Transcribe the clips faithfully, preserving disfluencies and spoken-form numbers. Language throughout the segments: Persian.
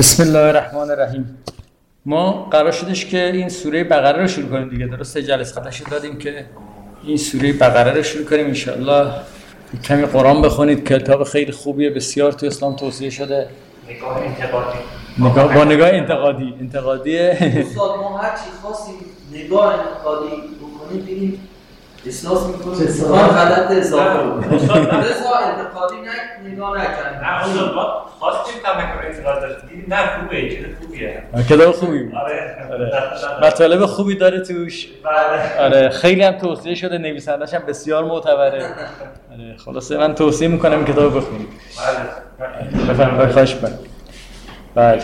بسم الله الرحمن الرحیم. ما قرار شدش که این سوره بقره رو شروع کنیم دیگه. درسته جلسه قبلش دادیم که این سوره بقره رو شروع کنیم. ان شاء الله کمی قرآن بخونید. کتاب خیلی خوبیه، بسیار تو اسلام توصیه شده. نگاه انتقادی. نگاه با نگاه انتقادی انتقادیه. استاد ما هر چی خواستیم نگاه انتقادی بکنیم ببینیم اصلاح میکنه. استاد غلط اضافه بود. استاد انتقادی نه نگاه نکردیم. نه استاد ما خواستیم تمکن انتقاد داشت. دیدیم نه خوبه، چه خوبیه. کتاب خوبی. آره. آره. مطالب خوبی داره توش. بله. آره خیلی هم توصیه شده، نویسنده‌ش هم بسیار معتبره. آره خلاصه من توصیه میکنم کتاب بخونید. بله. بفرمایید. خواهش می‌کنم. بله.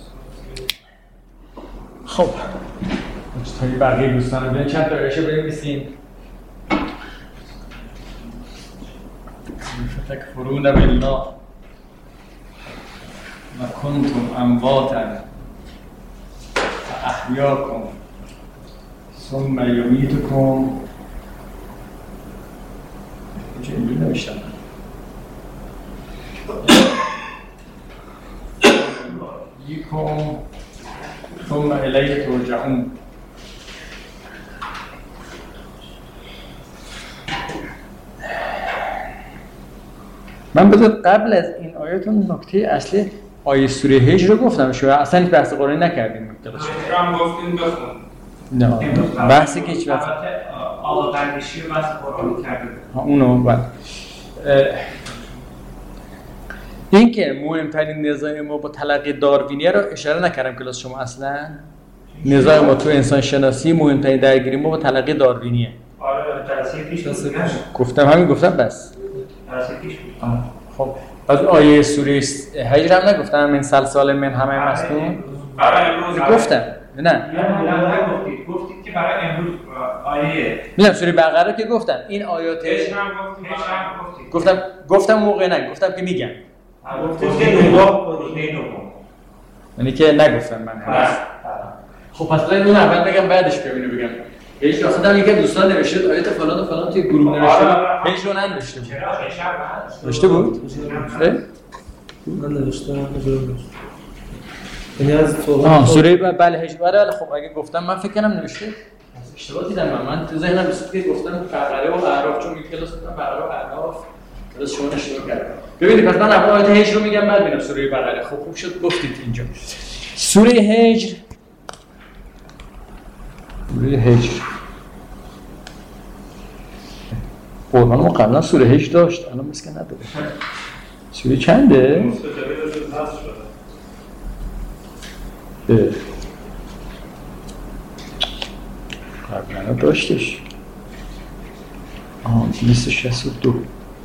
خب تا بقیه دوستان رو بیان چند تا آیه‌شو بنویسیم. فتکفرون بالله و کنتم امواتا فاحیاکم ثم یمیتکم. چه اینجوری نوشتم یکم ثم الیه ترجعون. من بذار قبل از این آیاتون نکته اصلی آیه سوره هجر رو گفتم. شما اصلا هیچ بحث قرآنی نکردیم. هم گفتیم بخون. نه بحثی که هیچ وقت آقا قندیشی رو بحث قرآنی کردیم. اونو بعد این که مهمترین نزاع ما با تلقی داروینیه رو اشاره نکردم کلاس شما. اصلا نزاع ما تو انسان شناسی مهمترین درگیری ما با تلقی داروینیه. آره جلسه پیش گفتم همین گفتم بس. جلسه پیش بود. خب از آیه سوره هجر هم نگفتم من سلسال من همه مستون. برای امروز گفتم نه نه گفتید گفتید که برای امروز آیه میگم سوره بقره که گفتم این آیات هجر هم گفتید هجر هم گفتید گفتم گفتم موقع نه گفتم که میگم گفتید که نگاه کنید نگاه یعنی که نگفتم من هست. خب پس اون اول بگم بعدش ببینم بگم هیچ وقتا هم یکی دوستان نوشته آیات فلان و فلان توی گروه نوشته هیچ رو ننوشته بود. چرا هجر هم نوشته بود؟ من نوشتم نوشتم. یعنی از تو آها سوره بله هجر. بله خب اگه گفتم من فکر کنم نوشته اشتباه دیدم. من من تو ذهنم رسید که گفتم بقره و اعراف، چون یک کلاس گفتم بقره و اعراف کلاس شما اشتباه کردم. ببینید پس من اول آیه هجر رو میگم بعد میرم سوره بقره. خب خوب شد گفتید اینجا سوره هجر. سوره هجر قرآن ما قبلا سوره هجر داشت، الان مثل که نداره. سوره چنده؟ قبلا داشتش. آها دویست و شصت و دو.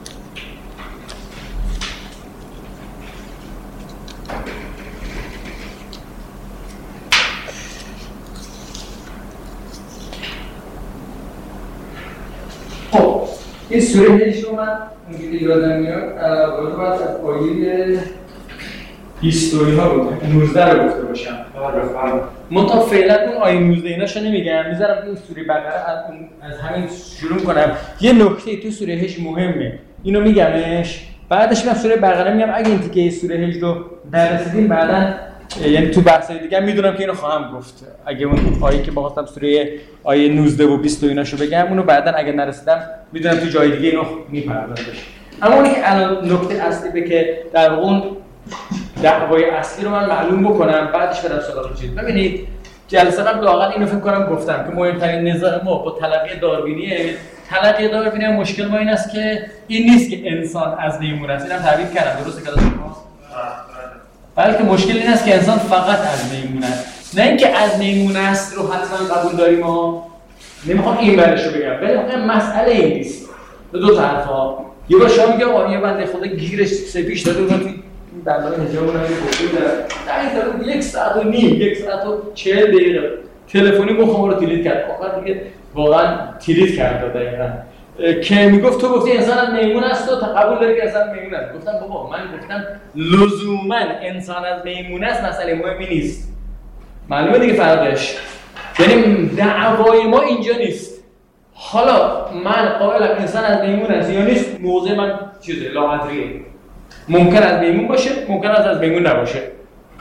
خب این سوره هجر رو من اونجوری یادم میاد باید باید از آیه بیست و اینا بود نوزده رو گفته باشم. منطقه فعلا اون آیه نوزده ایناشو نمیگم، میذارم این سوره بقره از همین شروع کنم. یه نکته تو سوره هجر مهمه اینو میگمش، بعدش میام سوره بقره میگم. اگه این تیکه سوره هجر رو دررسیدیم بعداً یعنی تو بحثای دیگه میدونم که اینو خواهم گفت. اگه اون آیه که باهاتم سوره آیه نوزده و بیست و ایناشو بگم اونو بعداً اگه نرسیدم میدونم تو جای دیگه اینو میپردازم. اما اونی که الان نکته اصلی به که در اون دعوای اصلی رو من معلوم بکنم بعدش برم سراغ چیز. ببینید جلسه قبل واقعا اینو فکر کنم گفتم که مهمترین نزاع ما با تلقی داروینیه. تلقی داروینی مشکل ما این است که این نیست که انسان از میمون است. اینم تعریف کردم درسته کلاس شما؟ بلکه مشکل این است که انسان فقط از میمون است، نه اینکه از میمون است رو حتما قبول داریم. ما نمیخوام این برش رو بگم ولی مسئله این نیست. به دو طرفا یه بار شما میگه آقا یه بنده خدا گیرش سپیش داده اون توی بندای حجاب اونم یه گفته در این یک ساعت و نیم یک ساعت و چهل دقیقه تلفنی مخم رو تیلیت کرد. آخر دیگه واقعا تیلیت کرد دقیقاً که میگفت تو گفتی انسان از میمون است و قبول داری که انسان میمون است. گفتم بابا من گفتم لزوما انسان از میمون است مسئله مهمی نیست. معلومه دیگه فرقش. یعنی دعوای ما اینجا نیست. حالا من قائلم انسان از میمون است یا نیست، موضع من چیزه لاحظریه. ممکن از میمون باشه، ممکن است از میمون نباشه.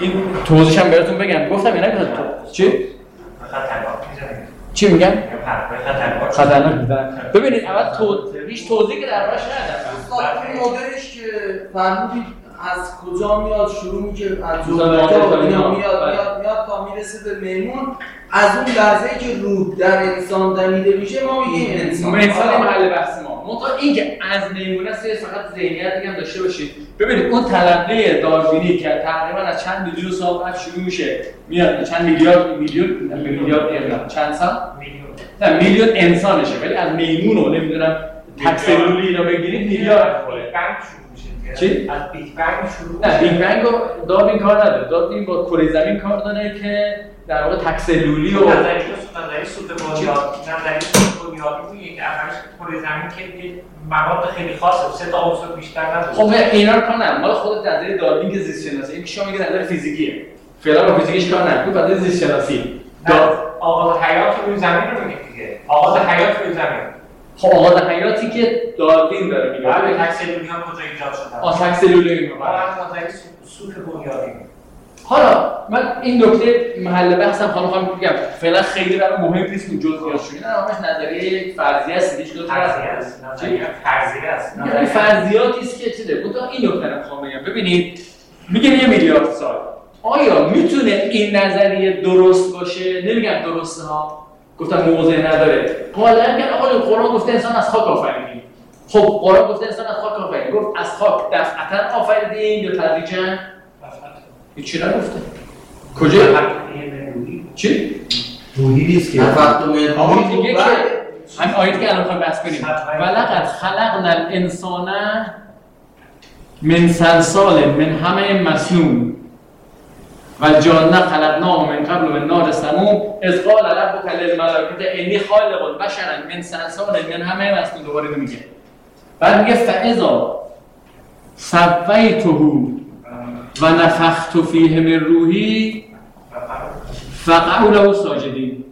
این توضیحش هم براتون بگم. گفتم یا نگفتم؟ چی؟ خطرناک میزنه. چی میگن؟ خطرناک. خطرناک میزنن. ببینید اول تو هیچ توضیحی که دربارش ندادم. استاد مدلش که فرمودید از کجا میاد شروع میشه از جملات اینا میاد میاد میاد تا میرسه به میمون، از اون لحظه‌ای که روح در انسان دمیده میشه ما میگیم انسان. انسان محل بحث ما. منتها این که از میمونه است فقط ذهنیت دیگه هم داشته باشید. ببینید اون تلقی داروینی که تقریبا از چند میلیون سال بعد شروع میشه میاد چند میلیارد میلیون میلیارد چند سال میلیون نه میلیون انسانشه، ولی از میمون رو نمیدونم تک سلولی رو بگیرید میلیارد خورده. چی؟ از بیگ بنگ شروع. نه بیگ بنگ رو داروین کار نداره. داروین با کره زمین کار داره که در واقع تک سلولی و نظریه نظریه سوپ بنیاد نظریه سوپ بنیادی میگه که اولش کره زمین که مواد خیلی خاصه سه تا عنصر بیشتر نداره. خب اینا رو کار نداره. مال خود نظریه داروین که زیست شناسی. این که شما میگه نظریه فیزیکیه. فعلا با فیزیکش کار نداره. تو نظریه زیست شناسی. آغاز حیات روی زمین رو میگه دیگه. آغاز حیات روی زمین. خب آغاز حیاتی که داروین داره میگه. بعد تک سلولی ها کجا ایجاد شدن؟ آ تک سلولی میگه. بعد نظریه سوپ بنیادی. حالا من این نکته محل بحثم حالا میخوام بگم فعلا خیلی برای مهم نیست که جزئیات شده. نه همش نظریه فرضیه است دیگه. چطور فرضیه است؟ نظریه فرضیه است. یعنی فرضیاتی است که چیزه. بود این نکته رو میخوام بگم. ببینید میگه یه میلیارد سال آیا میتونه این نظریه درست باشه؟ نمیگم درسته ها. گفتم موضع نداره. حالا میگن آقا قرآن گفته انسان از خاک آفریدیم. خب قرآن گفته انسان از خاک آفریدیم. گفت از خاک دفعتاً آفریدیم یا تدریجاً؟ این چی نگفته؟ کجا؟ چی؟ روحی نیست که فقط آیه دیگه که همین آیه که الان می‌خوایم بحث کنیم ولقد خلقنا الانسان من صلصال من حمأ مسنون والجان خلقناه من قبل من نار سموم اذ قال ربک للملائکة انی خالق بشرا من صلصال من حمأ مسنون. دوباره میگه بعد میگه فاذا سویته و نفخت فیه من روحی فقعوا له ساجدین.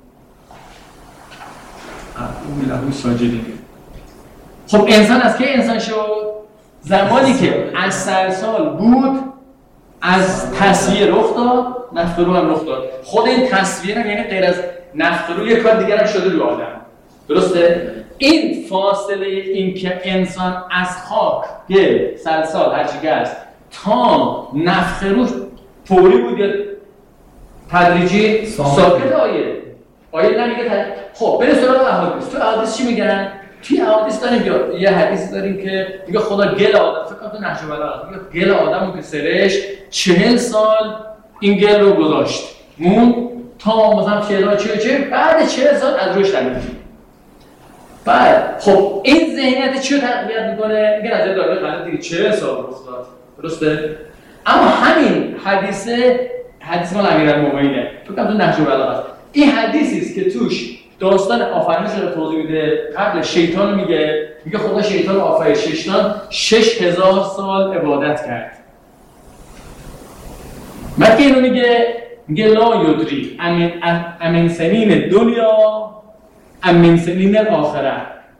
فقعوا له ساجدین. خب انسان از که انسان شد؟ زمانی که از صلصال بود از تصویر رخ داد نفخ روح هم رخ داد. خود این تصویر هم یعنی غیر از نفخ روح یک کار دیگر هم شده رو آدم. درسته؟ این فاصله این که انسان از خاک گل صلصال هرچی است تا نفخ روح فوری بود یا تدریجی ساکت آیه آیه نمیگه تد... خب بریم سراغ احادیث. تو احادیث چی میگن؟ توی احادیث داریم یه حدیث داریم که میگه خدا گل آدم فکر کنم تو نهج البلاغه میگه گل آدمو که سرش چهل سال این گل رو گذاشت مون تا مثلا چهل چهل چهل بعد چهل سال از روش دمید. بعد خب این ذهنیت چی رو تقویت میکنه؟ میگه نظر داره غلط دیگه چهل سال رخ داد. درسته؟ اما همین حدیثه حدیث مال امیرالمومنینه. فکر کنم تو نهج البلاغه است. این حدیثی است که توش داستان آفرینش رو توضیح میده. قبل شیطان میگه میگه خدا شیطان رو آفرید. شیطان شش هزار سال عبادت کرد. بعد که اینو میگه میگه لا یدری امین امین سنین دنیا امین سنین الاخره.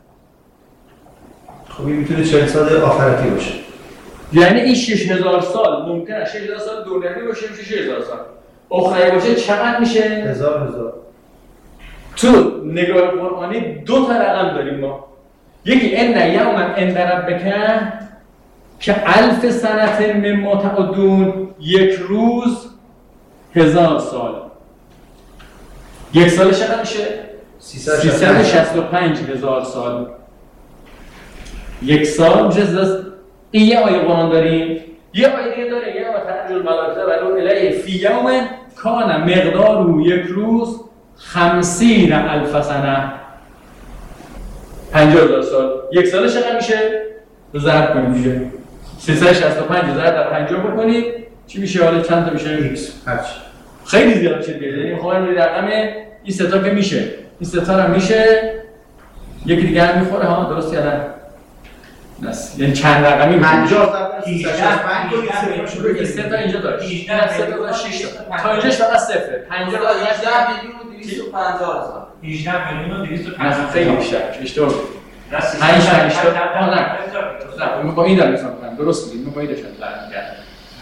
خب این میتونه چهل سال آخرتی باشه. یعنی این شش هزار سال ممکنه شش هزار سال دنیوی باشه میشه شش هزار سال. آخری باشه چقدر میشه؟ هزار هزار. تو نگاه قرآنی دو تا رقم داریم ما. یکی ان یوما عند ربک که الف سنه مما تعدون، یک روز هزار سال. یک سال چقدر میشه؟ سیصد و شصت و پنج هزار سال. یک سال میشه این یه آیه قرآن داریم. یه آیه دیگه داره یه آیه تنزل الملائکه و روح الیه فی یوم کان مقدار یک روز خمسین الف سنه. پنجاه هزار سال. یک سال چقدر میشه؟ رو ضرب کنید میشه سیصد و شصت و پنج ضرب در پنجاه بکنید چی میشه؟ حالا چند تا میشه؟ ایکس هرچی خیلی زیاد شد دیگه. یعنی میخوام این رقم این سه تا که میشه این سه تا هم میشه یکی دیگه هم میخوره ها. درست یا نه؟ بس یعنی چند رقمی پنجاه ضرب سیصد و شصت و پنج کنید سه تا اینجا داشت هجده سه تا شش تا تا اینجاش فقط صفره. پنجاه تا هجده میلیون و دویست و پنجاه هزار. هجده میلیون و دویست و پنجاه هزار. خیلی بیشتر. اشتباه. پنج تا هشتاد. نه. نه. من با این دارم حساب کنم. درست میگید. من با این داشتم حساب می‌کردم.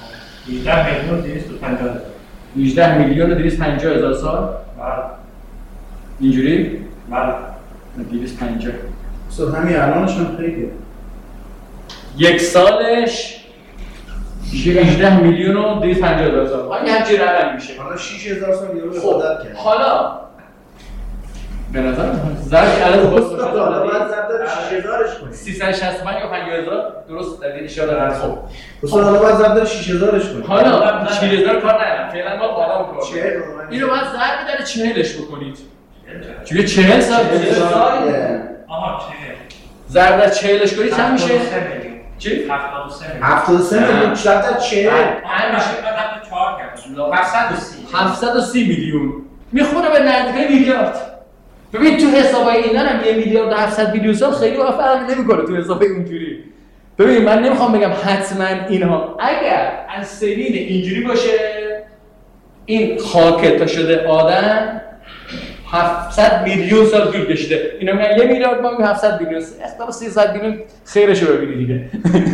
هجده میلیون دویست و پنجاه هزار. هجده میلیون و دویست و پنجاه هزار سال؟ بله. اینجوری؟ بله. دویست و پنجاه. اصلا همین الانش هم خیلیه. یک سالش هجده میلیون و دویست و پنجاه هزار سال. همین همچین رقم میشه. حالا شش هزار سال یورو خب عادت کرد. حالا به نظر ضرب عدد باز شده. حالا باید ضرب شش هزارش کنی. سیصد و شصت و پنج یا پنجاه هزار درست در اشاره دارم. خب اصلا حالا باید ضرب شش هزارش کنی. حالا چهل هزار کار ندارم. فعلا ما بالا کار. چهل. اینو باید ضرب در چهلش بکنید. چون چهل سال آها چهل. ضرب در چهلش کنید چند میشه؟ چی؟ هفتاد و سه میلیون. هفتاد و سه میلیون چقدر در چهل. آن میشه بعد چهار کردم. هفتصد و سی. هفتصد و سی میلیون. میخوره به نزدیک میلیارد. ببین تو حسابای اینا هم یه میلیارد و هفتصد میلیون سال خیلی فرق نمیکنه تو حسابای اونجوری. ببین من نمیخوام بگم حتما اینها اگر از سنین اینجوری باشه این خاک تا شده آدم هفتصد میلیون سال طول کشیده. اینا میگن یه میلیارد ما میگیم هفتصد میلیون. اختلاف سیصد میلیون خیرش رو ببینی دیگه.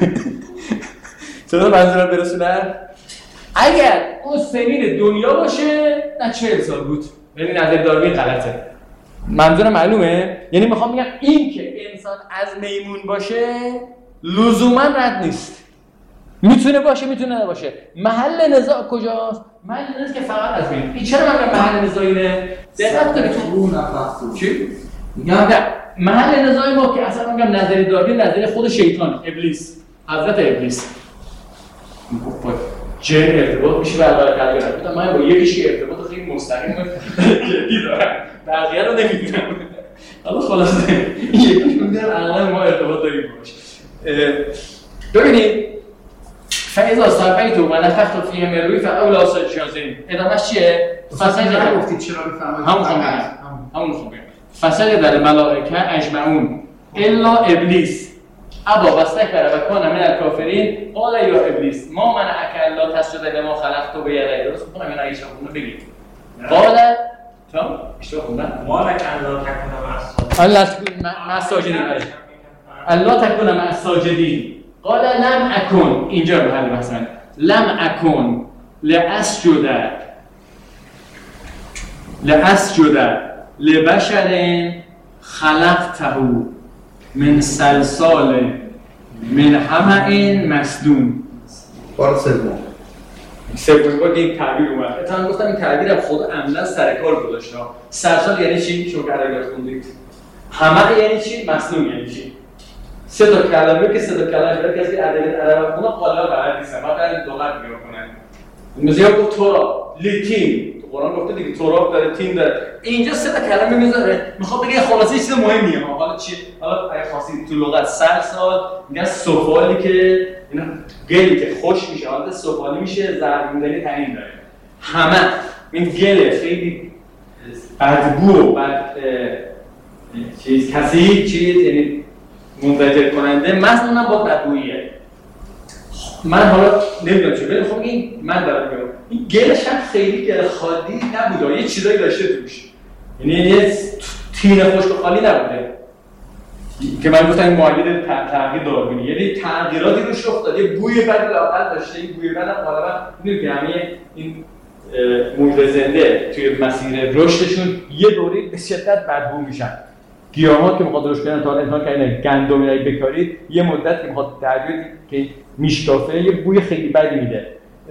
چطور منظورم برسونن؟ اگر اون سنین دنیا باشه نه چهل سال بود. یعنی نظر داروین غلطه. منظورم معلومه؟ یعنی میخوام بگم این که انسان از میمون باشه لزوما رد نیست. میتونه باشه میتونه نباشه. محل نزاع کجاست؟ محل نزاع که فقط از میمون. این چرا من محل نزاع اینه؟ دقت کنید تو روح نفس. چی؟ میگم نه محل نزاع ما که اصلا میگم نظری داروین نظری خود شیطان ابلیس حضرت ابلیس با جن ارتباط میشه برقرار کردن. من با یکیش ارتباط خیلی مستقیم جدی دارم. بقیه رو نمیدونم. حالا خلاصه این یکی میدونم اغلب ما ارتباط داریم باش. ببینید فاذا استویتم و نفختم فیه من روحی فاولی ساجدین. ادامهش چیه؟ فسجد گفتید چرا میفهمید؟ همون خونم همون خونم فسجد الملائکه اجمعون الا ابلیس ابا واستكبر و کان من الکافرین. قال یا ابلیس ما منعک الا تسجد لما خلقت بیدی. درست میگم اینا ایشون اونو بگید. قال تمام اشتباه خوندم. ما لك الله تكون مع الله تكون مع الساجدين. الله تكون مع الساجدين. قال لم اكن اینجا رو حل مثلا لم اكن لاسجد لاسجد لبشر خلقته من صلصال من حمأ مسنون. بار سوم سوم بار این تعبیر اومد. اتفاقا گفتم این تعبیر خود عملا سر کار گذاشته. صلصال یعنی چی؟ شما ادبیات خوندید. حمأ یعنی چی؟ مسنون یعنی چی؟ سه تا کلمه که سه تا کلمه برای کسی که ادبیات عربی خونه قالا بلد نیستن. بعد این لغت نگاه کنن. مثلا گفت تورا، لیتین. تو قرآن گفته دیگه تورا داره، تین داره. اینجا سه تا کلمه میذاره. میخواد بگه خلاصه چیز مهمیه. حالا چی؟ حالا اگه خواستید تو لغت سلسال میگن سفالی که اینا گلی که خوش میشه، حالت سفالی میشه، ضربوندنی تعیین داره. همه این گل خیلی بدبو و بد چیز کسی چیز یعنی منزجر کننده مثلا با بدبوییه. من حالا نمیدونم چه ولی خب این من دارم میگم این گلش هم خیلی گل خالی نبوده، یه چیزایی داشته توش. یعنی یه تین خشک و خالی نبوده که من گفتم این معاید تغییر داروینی، یعنی تغییراتی روش افتاد، یه بوی بد لااقل داشته. این بوی بد هم غالبا میدونید که همه این موجود زنده توی مسیر رشدشون یه دوره به شدت بدبو میشن. گیاهات که میخواد رشد کنن تا امکان کنه گندم یا بکارید یه مدت که میخواد درگیر که میشکافه یه بوی خیلی بدی میده.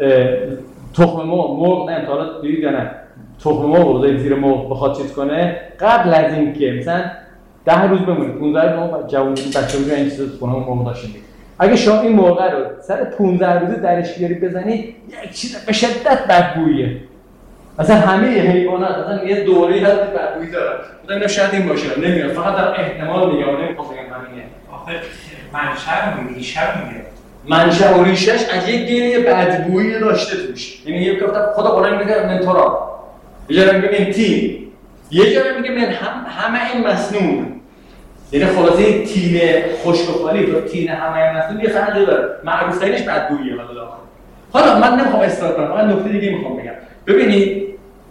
تخم مرغ مرغ نه تا حالا دیدید یا نه تخم مرغ رو زیر مرغ بخواد چیز کنه قبل از این که مثلا ده روز بمونه پانزده روز جوون بچه‌ها رو این چیزا خونه مرغ داشتید. اگه شما این مرغ رو سر پانزده روز درش بیاری بزنید یک چیز به شدت بدبویه. مثلا همه حیوانات مثلا یه دوره‌ای هست که بدبویی دارن. مثلا اینا شاید این باشه نمیاد، فقط در احتمال میگم، نمیخوام بگم همینه. آخه منشأ میگه ریشه میگه منشأ و ریشش از یک گیری بدبویی داشته توش. یعنی یه گفتم خدا قرآن میگه من ترا، یه جا میگه من تین، یه جا میگه من هم همه این مسنون. یعنی خلاصه تین خشک و خالی با تین همه مسنون یه فرقی داره. معروف ترینش بدبوییه. حالا حالا من نمیخوام اصرار کنم، من نکته دیگه میخوام بگم. ببینید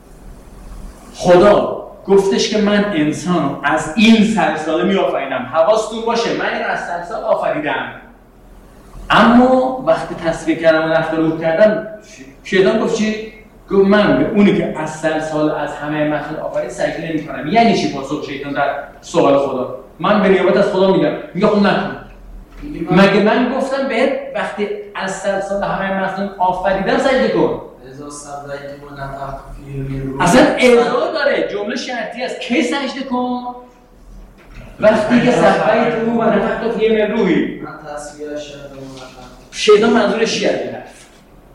خدا گفتش که من انسان از این سلسله می آفرینم. حواستون باشه من این از سلسله آفریدم. اما وقتی تصفیه کردم و رفت روح کردم شیطان گفت چی؟ گفت من به اونی که از سلسال از همه مخلوق آفرید سجده نمی‌کنم. یعنی چی پاسخ شیطان در سوال خدا؟ من به نیابت از خدا میگم میگه خب نکن. مگه من گفتم بهت وقتی از سلسال همه مخلوق آفریدم سجده کن؟ اصلا ارضا داره، جمله شرطی است. کی سجده کن؟ وقتی که صفحه تو و نفخت فیه من روحی. من تصویه شدم شیطان منظورش چیه حرف؟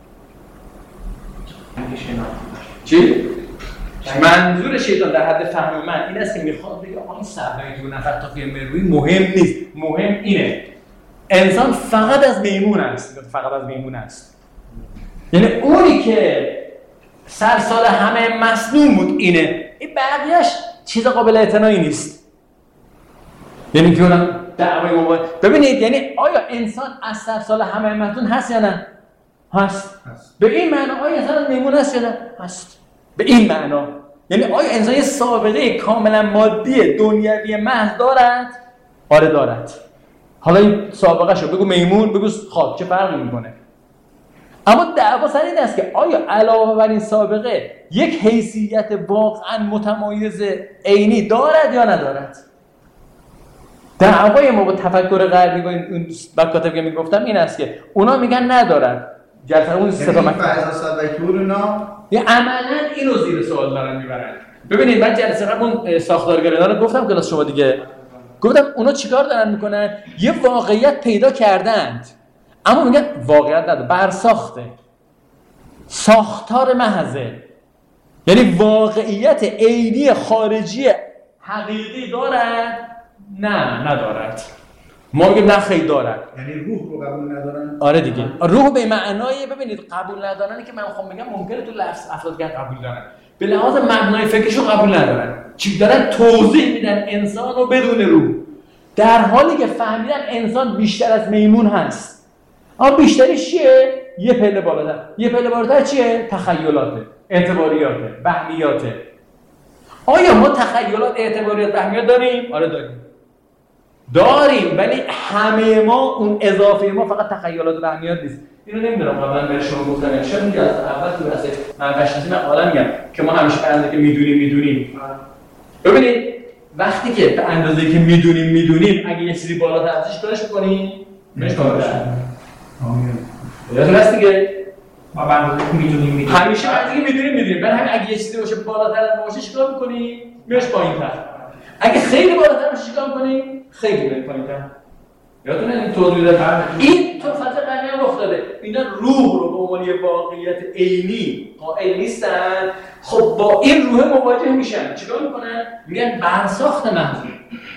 چی؟ منظور شیطان در حد فهم من این است که میخواد بگه آقا این صفحه تو نفخت فیه من روحی مهم نیست، مهم اینه انسان فقط از میمون است، فقط از میمون است. یعنی اونی که سرسال همه مسنون بود اینه، این بقیهش چیز قابل اعتنایی نیست. یعنی که اونم دعوای مباید ببینید، یعنی آیا انسان از سرسال همه مسنون هست یا نه؟ هست. هست. به این معنا آیا انسان از میمون هست یا نه؟ هست. به این معنا یعنی آیا انسان یه سابقه کاملا مادی دنیوی محض دارد؟ آره دارد. حالا این سابقه شو بگو میمون بگو خاک، چه فرقی میکنه؟ اما دعوا سر این است که آیا علاوه بر این سابقه یک حیثیت واقعا متمایز عینی دارد یا ندارد؟ دعوای ما با تفکر غربی با این مکاتب که میگفتم این است که اونا میگن ندارد. جلسه اون ستا مکاتب فعضا صدقیور اینا یه عملا اینو زیر سوال دارن میبرن. ببینید من جلسه قبل اون ساختارگرایان رو گفتم کلاس شما دیگه، گفتم اونا چیکار دارن میکنن؟ یه واقعیت پیدا کردند اما میگن واقعیت نداره، برساخته، ساختار محضه. یعنی واقعیت عینی خارجی حقیقی دارد؟ نه ندارد. ما میگیم نه خیلی دارد. یعنی روح رو قبول ندارن؟ آره دیگه. روح به معنای ببینید قبول ندارنی که من میخوام بگم ممکنه تو لفظ افراد که قبول دارن، به لحاظ مبنای فکرشو قبول ندارن. چی دارن توضیح میدن انسان رو بدون روح، در حالی که فهمیدن انسان بیشتر از میمون هست. اما بیشترش چیه؟ یه پله بالاتر. یه پله بالاتر چیه؟ تخیلاته، اعتباریاته، وهمیاته. آیا ما تخیلات، اعتباریات، وهمیات داریم؟ آره داریم. داریم، ولی همه ما اون اضافه ما فقط تخیلات و وهمیات نیست. اینو نمیدونم قبلا به شما گفتم، شاید میگه از اول تو بحث منبع‌شناسی من حالا میگم که ما همیشه به اندازه که میدونیم میدونیم. ببینید وقتی که به اندازه‌ای که میدونیم میدونیم اگه یه چیزی بالاتر ازش کارش می‌کنیم بهش بالاتر. آمین. یادتون هست دیگه ما به اندازه‌ای که میدونیم میدونیم. همیشه وقتی که میدونیم میدونیم. بعد همین اگه یه چیزی باشه بالاتر از ما باشه چیکار می‌کنیم؟ میاش پایین‌تر. اگه خیلی بالاتر باشه چیکار می‌کنیم؟ خیلی میاد پایین‌تر. یادتونه این توضیح دادم. این تو فضا قضیه رخ داده. اینا روح رو به عنوان یه واقعیت عینی قائل نیستن. خب با این روح مواجه میشن. چیکار میکنن؟ میگن برساخت محضی،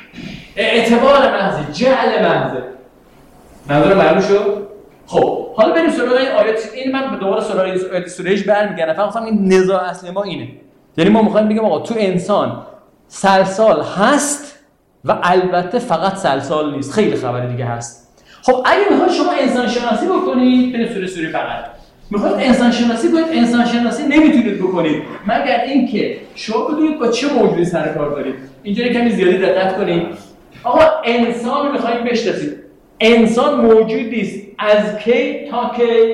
اعتبار محضی، جعل محضی. نظر معلوم شد؟ خب حالا بریم سراغ این آیات. این من دوباره سراغ آیات سوره هجر برمیگردم. فقط گفتم این نزاع اصلی ما اینه. یعنی ما میخوایم بگیم آقا تو انسان سلسال هست و البته فقط سلسال نیست، خیلی خبر دیگه هست. خب اگه میخواید شما انسان شناسی بکنید برید سوره سوره فقط. میخواید انسان شناسی کنید، انسان شناسی نمیتونید بکنید مگر اینکه شما بدونید با چه موجودی سر کار دارید. اینجا کمی زیادی دقت کنید. آقا انسان رو میخواید بشناسید. انسان موجودی است از کی تا کی.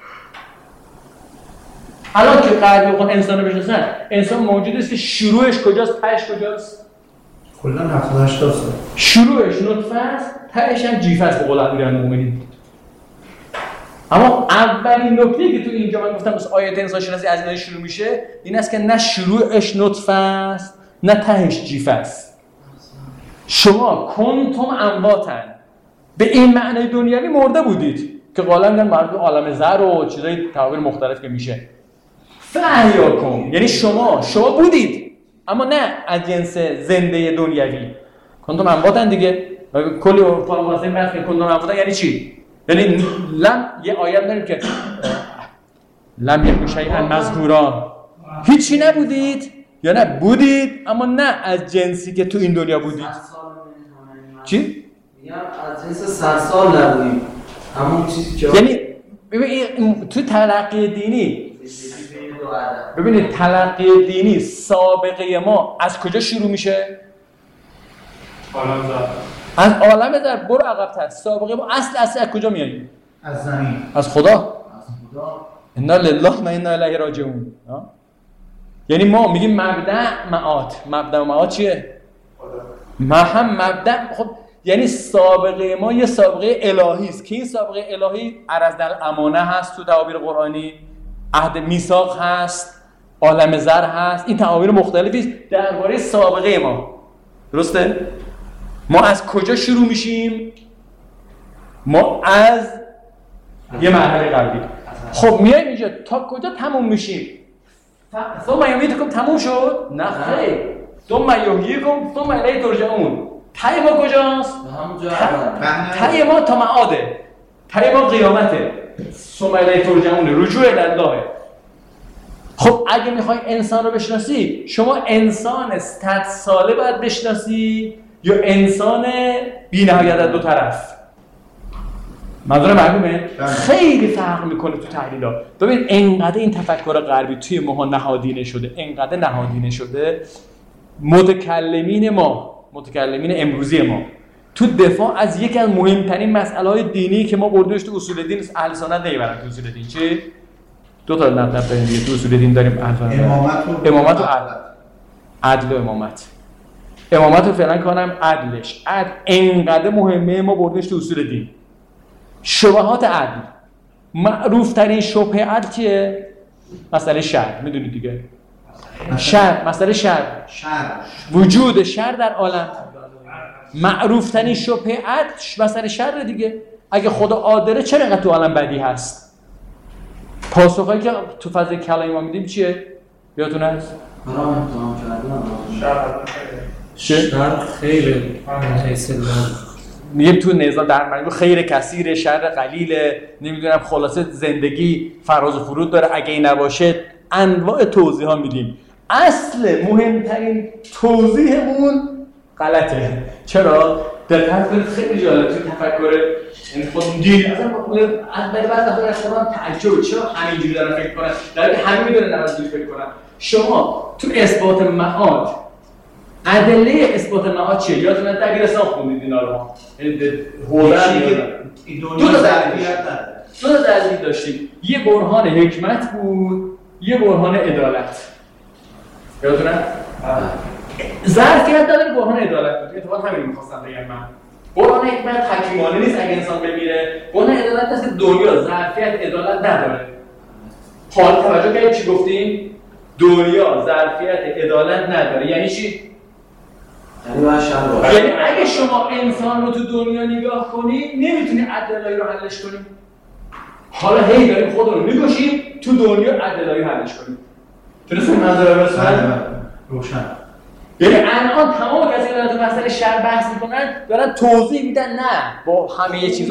الان که قرار بخون انسان رو بشناسن، انسان موجودی است که شروعش کجاست، تهش کجاست؟ کلا هفتاد هشتاد سال. شروعش نطفه است، تهش هم جیفه است به قول امیرالمومنین. اما اولین نکته که تو اینجا من گفتم مثل آیات انسان شناسی از اینجا شروع میشه این است که نه شروعش نطفه است نه تهش جیفه است. شما کنتم امواتن، به این معنای دنیوی مرده بودید که قالا میگن مربوط به عالم زر و چیزای تعابیر مختلف که میشه. فاحیاکم یعنی شما شما بودید اما نه از جنس زنده دنیوی. کنتم امواتن دیگه. کلی فارمولاسیون بحث کنتم امواتن یعنی چی؟ یعنی لم یه آیه داریم که لم یکن شیئا مذکورا، هیچی نبودید یا نه بودید اما نه از جنسی که تو این دنیا بودید. چی؟ میگم از جنس سرسال نبودیم. همون چیزی که یعنی ببین تو تلقی دینی ببینید تلقی دینی سابقه ما از کجا شروع میشه؟ عالم زر. از عالم زر. برو عقب‌تر. سابقه ما اصل اصل از کجا میاییم؟ از زمین از خدا. از خدا. انا لله و انا الیه راجعون. یعنی ما میگیم مبدأ معاد. مبدأ و معاد چیه؟ ما هم مبدأ. خب یعنی سابقه ما یه سابقه الهی است که این سابقه الهی عرض در امانه هست تو تعابیر قرآنی، عهد میثاق هست، عالم زر هست. این تعابیر مختلفی است درباره سابقه ما. درسته؟ ما از کجا شروع میشیم؟ ما از یه مرحله قبلی. خب میایم اینجا تا کجا تموم میشیم؟ ثم یمیتکم تموم شد؟ نه خیر. ثم یحییکم ثم الیه ترجعون. تای ما کجاست؟ تای ما تا معاده. تای ما قیامته. ثم الیه ترجعون، رجوع الله. خب اگه میخوای انسان رو بشناسی، شما انسان صد ساله باید بشناسی یا انسان بی نهایت از دو طرف؟ منظور معلومه؟ خیلی فرق میکنه تو تحلیل‌ها. ببین انقدر این تفکر غربی توی ماها نهادینه شده، انقدر نهادینه شده، متکلمین ما، متکلمین امروزی ما تو دفاع از یکی از مهمترین مسائل دینی که ما بردیمش تو اصول دین، اهل سنت نمیبرن تو اصول دین. چی؟ دو تا مطلب داریم دیگه تو اصول دین داریم، اهل سنت امامت و امامت و عدل. عدل و امامت. امامت رو فعلا کنم عدلش. عدل انقدر مهمه ما بردیمش تو اصول دین. شبهات عدل، معروف ترین شبهه عدل چیه؟ مسئله شر. میدونید دیگه شر، مسئله شر، شر، وجود شر در عالم. معروف ترین شبهه عدل مسئله شر دیگه. اگه خدا عادله چرا اینقدر تو عالم بدی هست؟ پاسخایی که تو فضل کلام ما میدیم چیه؟ یادتون هست؟ برام امتحان کردن شر خیلی حیث میگیم تو نظام در مجموع خیر کثیر، شر قلیله، نمیدونم خلاصه زندگی فراز و فرود داره. اگه این نباشه انواع توضیح ها میدیم. اصل مهمترین توضیحمون غلطه. چرا؟ دقت کنید خیلی جالب تو تفکر این خود دین اصلا از برای بعد از قرآن تعجب چرا همینجوری دارن فکر کنن؟ در حالی همین میدونن نباید فکر کنن. شما تو اثبات معاد ادله اثبات معاد چیه؟ یادتونه دبیرستان خوندید اینا رو؟ حوزه دو تا ظرفیت دو تا دلیل داشتیم. یه برهان حکمت بود، یه برهان عدالت. یادتونه؟ ظرفیت داره، برهان عدالت بود. اتفاقا همین می‌خواستم بگم من. برهان حکمت حکیمانه نیست اگه انسان بمیره. برهان عدالت هست که دنیا ظرفیت عدالت نداره. حال توجه کنید چی گفتیم؟ دنیا ظرفیت عدالت نداره. یعنی چی؟ یعنی اگه شما انسان رو تو دنیا نگاه کنی نمیتونی عدل رو حلش کنی. حالا هی داریم خود رو میگوشیم تو دنیا عدل رو حلش کنیم. درسته منظورم رسوله؟ روشن. یعنی الان تمام کسی دارن تو مسئله شر بحث میکنن دارن توضیح میدن نه با همه چیزا.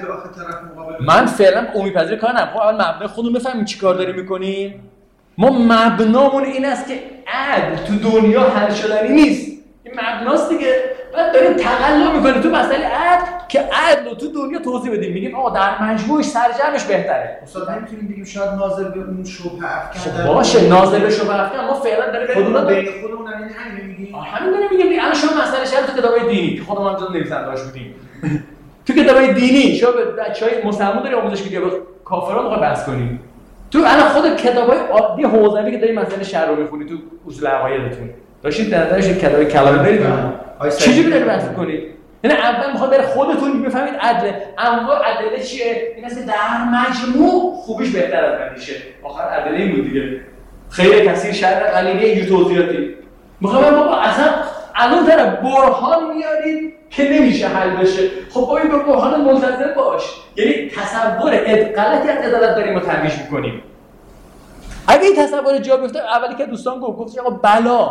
من فعلا امیدپذیر کار نمیکنم. خب اول مبنا خودمون بفهمیم چیکار داریم میکنیم. ما مبنامون این است که عدل تو دنیا حل شدنی نیست. این مبناست دیگه. بعد داریم تقلا میکنیم تو مسئله عدل که عدل رو تو دنیا توضیح بدیم. میگیم آقا در مجموعش سرجمش بهتره. استاد نمیتونیم بگیم شاید ناظر به اون شبهه افکن. خب باشه ناظر به شبهه افکن ما فعلا داریم خودمون بین خودمون همین میگیم. همین داریم میگیم الان شما مسئله شر تو کتابای دینی که خودمون هم جز نویسنده‌اش بودیم. تو کتابای دینی شما به بچهای مسلمان داری آموزش میدی یا به کافرا میخوای بحث کنی. تو الان خود کتابای عادی حوزوی که داری مسئله شر رو میخونی تو اصول عقایدتون داشتید در نظرش کتابای کلام دارید چجوری داری بحث کنید؟ یعنی اول میخواد بره خودتون بفهمید عدل انواع ادله چیه؟ این است در مجموع خوبیش بهتر از بدیشه. آخر ادله این بود دیگه. خیر کثیر شر قلیله یه توضیحاتی. میخوام بابا اصلا الان طرف برهان میارید که نمیشه حل بشه. خب با این برهان منتظر باش. یعنی تصور غلطی از عدالت داریم و ترویج میکنیم. اگه این تصور جا بیفته اولی که دوستان گفت گفت آقا بلا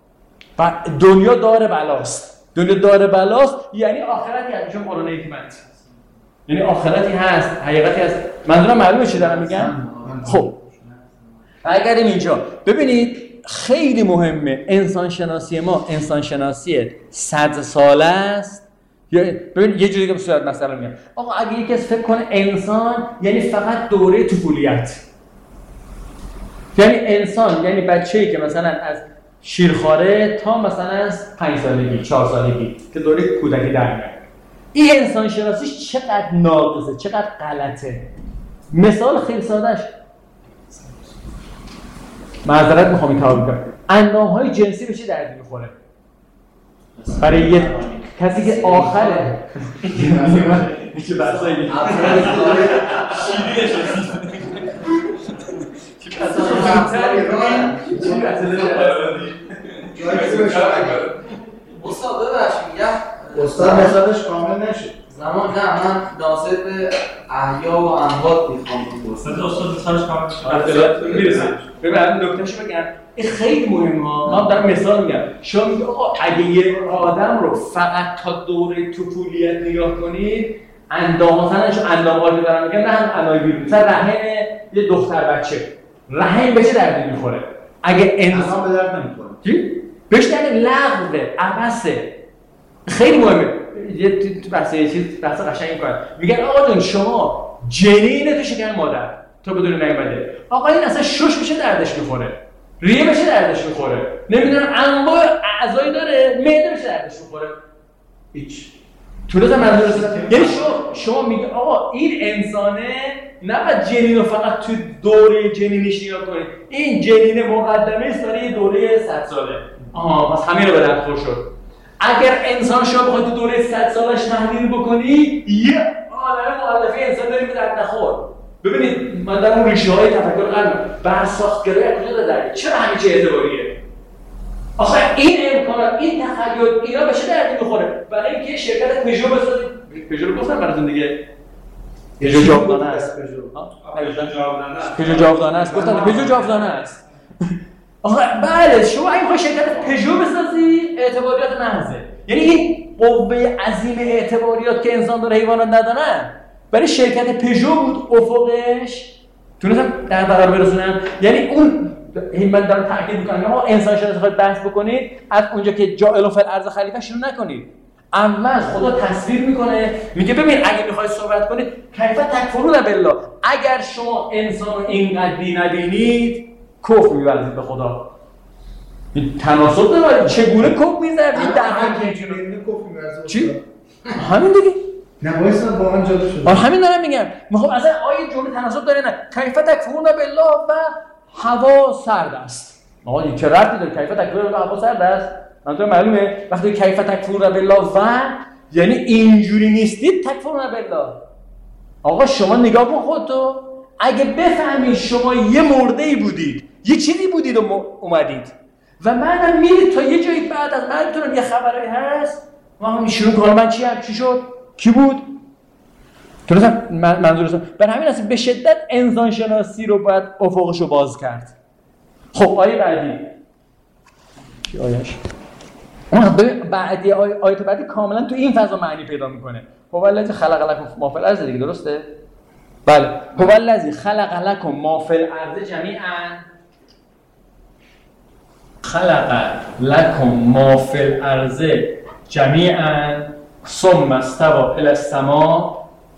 دنیا دار بلاست. دنیا دار بلاست یعنی آخرتی هست. چون قرآن حکمت یعنی آخرتی هست، حقیقتی هست. منظورم معلومه چی دارم میگم؟ خب اگر اینجا ببینید خیلی مهمه انسان شناسی ما انسان شناسی صد ساله است. یا ببین یه جوری که به صورت مثلا میگم آقا اگه یکی از فکر کنه انسان یعنی فقط دوره طفولیت، یعنی انسان یعنی بچه‌ای که مثلا از شیرخواره تا مثلا پنج سالگی چهار سالگی که دوره کودکی در میاد، این انسان شناسیش چقدر ناقصه، چقدر غلطه. مثال خیلی سادهش، معذرت میخوام این کار بکنم، اندامهای جنسی به چه دردی میخوره؟ برای یه کسی که آخره چه بحثایی استاد ببخش میگم استاد مثالش کامل نشد زمان نه من ناظر به احیا و اموات میخوام استاد استاد مثالش کامل میرسه. ببین نکتهشو بگم، این خیلی مهمه. من دارم مثال میگم. شما میگه آقا اگه یه آدم رو فقط تا دوره طفولیت نگاه کنید، اندام مثلا شو اندام‌ها رو دارم میگم، نه هم انای بیرون، مثلا رحم یه دختر بچه، رحم به چه دردی میخوره؟ اگه انسان به درد نمیخوره. چی؟ بهش درد لغوه، عبثه. خیلی مهمه. یه تو بحث یه چیز بحث قشنگ می‌کنن. میگن آقا جون شما جنین تو شکم مادر تو بدون نیومده. آقا این اصلا شش بشه دردش میخوره. ریه بشه دردش میخوره. نمیدونم انواع اعضایی داره، معده بشه دردش میخوره. هیچ. تو لازم منظور یعنی شما شما میگه آقا این انسانه نباید جنین رو فقط تو دوره جنینیش نگاه کنید. این جنین مقدمه است برای یه دوره صد ساله. آها پس همین رو به درد خور شد. اگر انسان شما بخواید تو دوره صد سالش تحلیل بکنی، یه عالمه مؤلفه انسان داریم به درد نخور. ببینید من در اون ریشه های تفکر قلم برساختگرایی از کجا داره؟ چرا همین چه اعتباریه؟ آخه این امکانات، این تخیل، اینا به چه دردی میخوره؟ برای اینکه شرکت پژو بسازید. پژو رو گفتم براتون دیگه. پژو جاودانه است. پژو جاودانه است. گفتم پژو جاودانه است. آخه بله شما اگه بخوای شرکت پژو بسازی اعتباریات محضه. یعنی این قوه عظیم اعتباریات که انسان داره حیوانات ندارن، برای شرکت پژو بود افقش. تونستم در برابر برسونم. یعنی اون من دارم تاکید میکنم اما انسان شناسی خواهید بحث بکنید از اونجا که جاعل فی الارض خلیفه شروع نکنید. اول خدا تصویر میکنه میگه ببین اگه میخواید صحبت کنید کیف تکفرون بالله، اگر شما انسان رو اینقدری نبینید کفر می‌ورزید به خدا. این تناسب داره. چگونه کفر می‌زنید در همین چیزی کفر می‌ورزید؟ چی؟ همین دیگه. نه وایسا واقعا جالب شد. آره همین دارم میگم. میخوام اصلا آیه جمله تناسب داره نه. کیف تکفرون بالله و هوا سرد است. آقا این چه ربطی داره کیف تکفرون بالله و هوا سرد است؟ منظور معلومه وقتی کیف تکفرون بالله و یعنی اینجوری نیستید تکفرون بالله. آقا شما نگاه کن خودتو، اگه بفهمید شما یه مرده‌ای بودید، یه چیزی بودید و اومدید و بعدم میرید تا یه جایی بعد از مرگتون یه خبری هست، ما هم شروع کنم من چی هم چی شد؟ کی بود؟ درستم منظورتون. برای همین است به شدت انسان شناسی رو باید افقشو باز کرد. خب آیه بعدی چی آیه‌اش؟ اون بعدی آیه بعدی کاملا تو این فضا معنی پیدا میکنه. هو الذی خلق لکم ما فی الارض دیگه، درسته؟ بله. هو الذی خلق لکم ما فی الارض جمیعا، خلق لکم ما فی الارض جمیعا ثم استوى الی السماء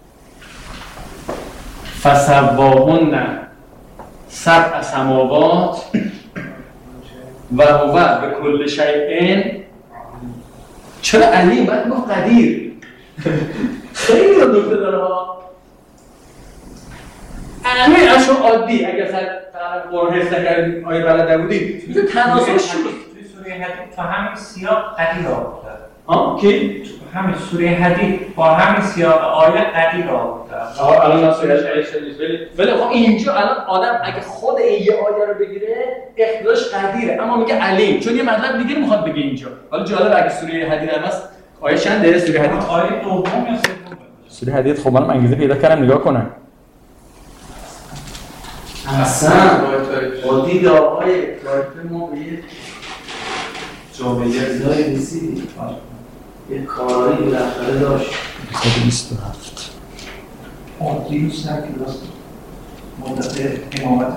فسواهن سبع سماوات و هو بكل شیء. چرا علیم؟ باید ما قدیر. خیلی رو نکته داره ها. همین اشو عادی اگر سر قرآن حفظ نکردیم آیه بلد نبودیم میتونه تناسبش شد. توی سوره حدید تا همین سیاق قدیر آورده. ها کی؟ همین سوره حدید با همین سیاق آیه قدیر آورده. آه الان ناسوره ولی ولی خب اینجا الان آدم اگه خود این یه آیه رو بگیره اختلاش قدیره، اما میگه علیم چون یه مطلب دیگه میخواد بگه اینجا. حالا جالب اگه سوره حدید هم هست آیه چنده؟ سوره حدید آیه دوم یا سوم؟ سوره حدید. خب منم انگیزه پیدا کردم نگاه کنم. اصلا عادی آقای کارت ما به یه جامعه ازای رسیدیم، یه کارایی بالاخره داشت. بیست و هفت عادی نیست نه کلاس مدت امامت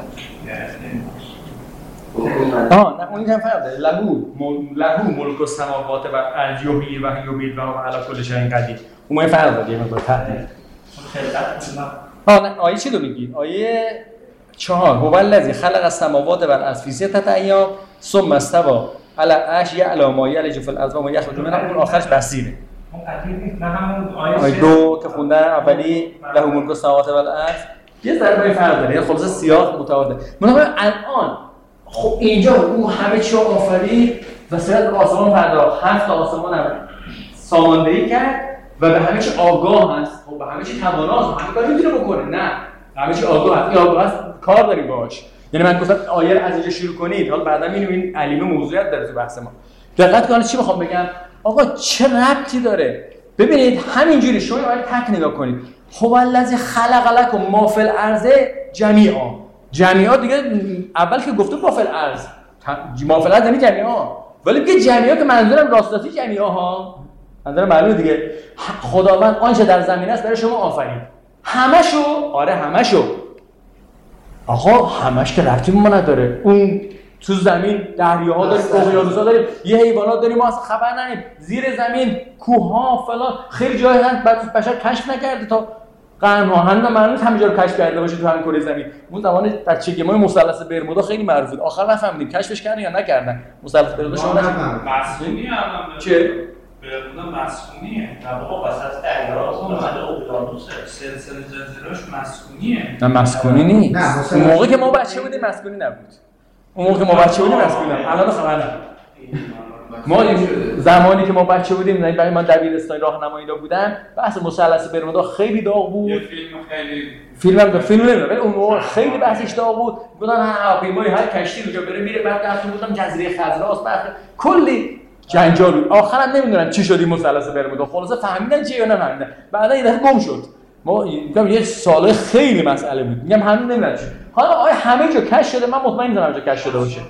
آه نه اون هم فرق داره. لهو لهو ملک السماوات و الارض یحیی و یمیت و هو علی کل شیء قدیر. اون یه فرق داره. یه مقدار تحلیل. آه نه آیه چی رو میگی؟ آیه چهار هو الذی خلق السماوات و الارض فی ستة ایام ثم استوى علی العرش یعلم ما یلج فی الارض و ما یخرج منها. اون آخرش بصیره. من همون آیه دو که خوندن اولی له ملک السماوات و الارض یه ذره با این فرق داره، یعنی خلاص سیاق متعادله. منتها الان خب اینجا او همه چی رو آفرید و سرت به آسمان پرداخت، هفت آسمان هم ساماندهی کرد و به همه چی آگاه هست. خب به همه چی تواناست، همه کار میتونه بکنه. نه، همه چی آگاه هست. این آگاه هست کار داریم باهاش. یعنی من گفتم آیه از اینجا شروع کنید، حالا بعدا می‌بینیم این علیمه موضوعیت داره تو بحث ما. دقت کنید چی می‌خوام بگم. آقا چه ربطی داره؟ ببینید همینجوری شما آیه تک نگاه کنید. هو الذی خلق لکم ما فی الارض جمیعا. جمیعا دیگه اول که گفته ما فی الارض، ما فی الارض یعنی جمیعا. ولی میگه جمیعا که منظورم راستاتی جمیعا ها. منظورم معلومه دیگه. خداوند آنچه در زمین است برای شما آفرید. همشو، آره همشو. آقا همش که ربطی ما نداره. اون تو زمین دریاها داریم، اقیانوس‌ها داریم، یه حیوانات داریم ما اصلا خبر نداریم. زیر زمین کوه‌ها فلان خیلی جای هست بعد بشر کشف نکرده تا قرن‌ها. هنوز معلومه همه جا رو کشف کرده باشه تو همین کره زمین. اون زمان بچگی‌مای مثلث برمودا خیلی معروف بود. آخر نفهمیدیم کشفش کردن یا نکردن. مثلث برمودا شما نفهمیدید. مسئولی هم چه؟ برمودا مسئولیه. نه بابا وسط دریا اون خط اقیانوسه. سلسله جزیره‌اش مسئولیه. نه مسکونی نیست. نه مثلا اون موقع که ما بچه بودیم مسکونی نبود. اون موقع ما بچه بودیم مسکونی نبود. الان خبر ندارم. ما زمانی که ما بچه بودیم، یعنی برای من دبیرستان راهنمایی داد بودن، بحث مثلث برمودا خیلی داغ بود. یه فیلم خیلی فیلمم به فیلم نمیدونم ولی اون موقع خیلی بحثش داغ بود. گفتن هواپیمای هر کشتی اونجا بره میره، بعد رفتم گفتم جزیره خضراست، بعد کلی جنجال بود. آخرام نمیدونم چی شد این مثلث برمودا. خلاصه فهمیدن چی یا نفهمیدن. بعدا یه دفعه گم شد. ما میگم یه سال خیلی مسئله بود. میگم همین نمیدونم چی. حالا آیا همه جا کش شده؟ من مطمئن نیستم همه جا کش شده باشه.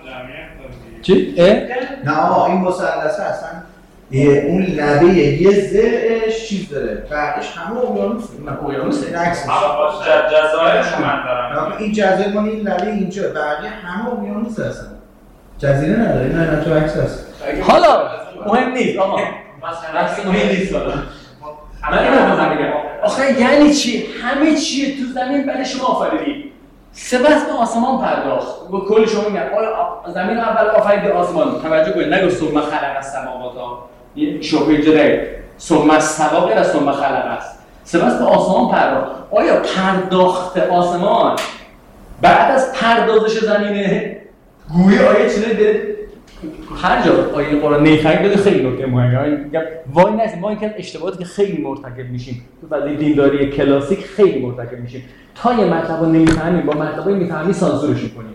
چی؟ نه آقا این مثلثه اصلا اون لبه یه زرش چیز داره، بعدش همه اقیانوسه. نه اقیانوسه. عکسش. جزایرش من دارم. این جزایر مال این لبه اینجا، بقیه همه اقیانوسه اصلا. جزیره نداره. نه نه تو عکس هست. حالا مهم نیست آقا. مثلا مهم نیست حالا. من اینو می‌خوام بگم. آخه یعنی چی؟ همه چی تو زمین برای شما آفریدی. سپس به آسمان پرداخت. با کل شما میگم آیا زمین رو اول آفرید به آسمان. توجه کنید نگو ثم خلق السماوات ها. این شبیه جدی. ثم استوا غیر از ثم خلق است. سپس به آسمان پرداخت. آیا پرداخت آسمان بعد از پردازش زمینه گویی آیه چیزی داره هر جا آیه قرآن نیفهمید بده خیلی نکته مهمه. میگم وای نست ما اینکه اشتباهاتی که خیلی مرتکب میشیم تو فضای دینداری کلاسیک خیلی مرتکب میشیم. تا یه مطلب رو نمیفهمیم با مطلبی میفهمی سانسورش میکنیم.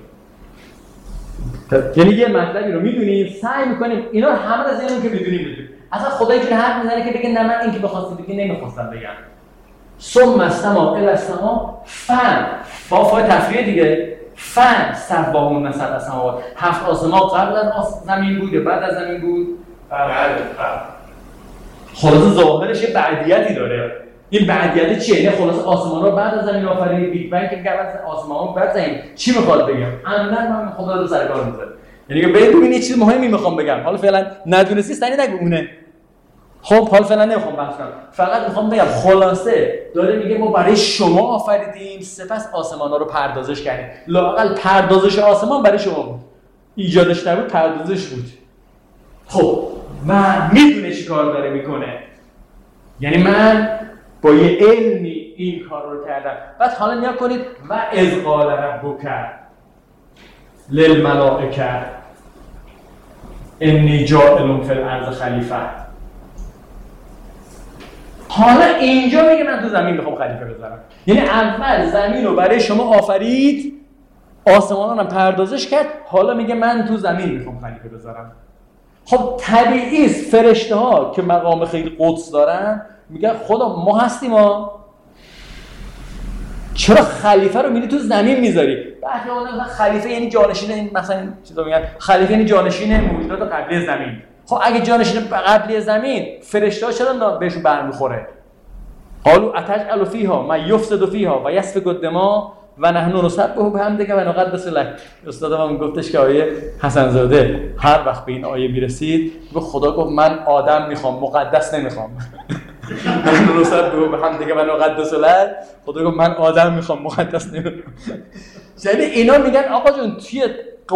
یعنی یه مطلبی رو میدونیم سعی میکنیم اینا رو همه از اینو که میدونیم بدونیم. اصلا خدایی که حرف میزنه که بگه نه من این که بخواستم بگم نمیخواستم بگم. ثم استوى الی السماء فن با فای تفریع دیگه فن سباهون سبع سماوات. هفت آسمان قبل از زمین بود یا بعد از زمین بود؟ بله. خلاص ظاهرش یه بعدیتی داره. این بعدیت چیه؟ یعنی خلاص آسمان رو بعد از زمین آفرید. بیگ بنگ که میگه آسمان بعد زمین. چی میخواد بگم؟ عملاً من خدا رو سر کار میذاره. یعنی که ببین یه چیز مهمی میخوام بگم. حالا فعلا ندونستی سری نگو اونه. خب حالا فعلا نمیخوام بحث کنم. فقط میخوام بگم خلاصه داره میگه ما برای شما آفریدیم سپس آسمان‌ها رو پردازش کردیم. لااقل پردازش آسمان برای شما بود. ایجادش نبود، پردازش بود. خب من میدونه چی کار داره میکنه. یعنی من با یه علمی این کار رو کردم. بعد حالا نیا کنید و اذ قال ربک للملائکه انی جاعل فی الارض خلیفه. حالا اینجا میگه من تو زمین میخوام خلیفه بذارم. یعنی اول زمین رو برای شما آفرید، آسمانان هم پردازش کرد، حالا میگه من تو زمین میخوام خلیفه بذارم. خب طبیعی است فرشته ها که مقام خیلی قدس دارن میگن خدا ما هستیم ها، چرا خلیفه رو میری تو زمین میذاری؟ بعد اون خلیفه یعنی جانشین، این مثلا چیزا میگن خلیفه یعنی جانشین موجودات قبلی زمین. خب اگه جانشین قبلی زمین فرشته ها چرا بهشون برمیخوره؟ قالوا اتجعل فیها ما یفسد فیها و یسفک الدماء و نحن نسبح بحمدک و نقدس لک. استادم گفتش که آیه حسن زاده هر وقت به این آیه میرسید گفت خدا گفت من آدم میخوام مقدس نمیخوام. نحن نسبح بحمدک و نقدس لک. خدا گفت من آدم میخوام مقدس نمیخوام. یعنی اینا میگن آقا جون توی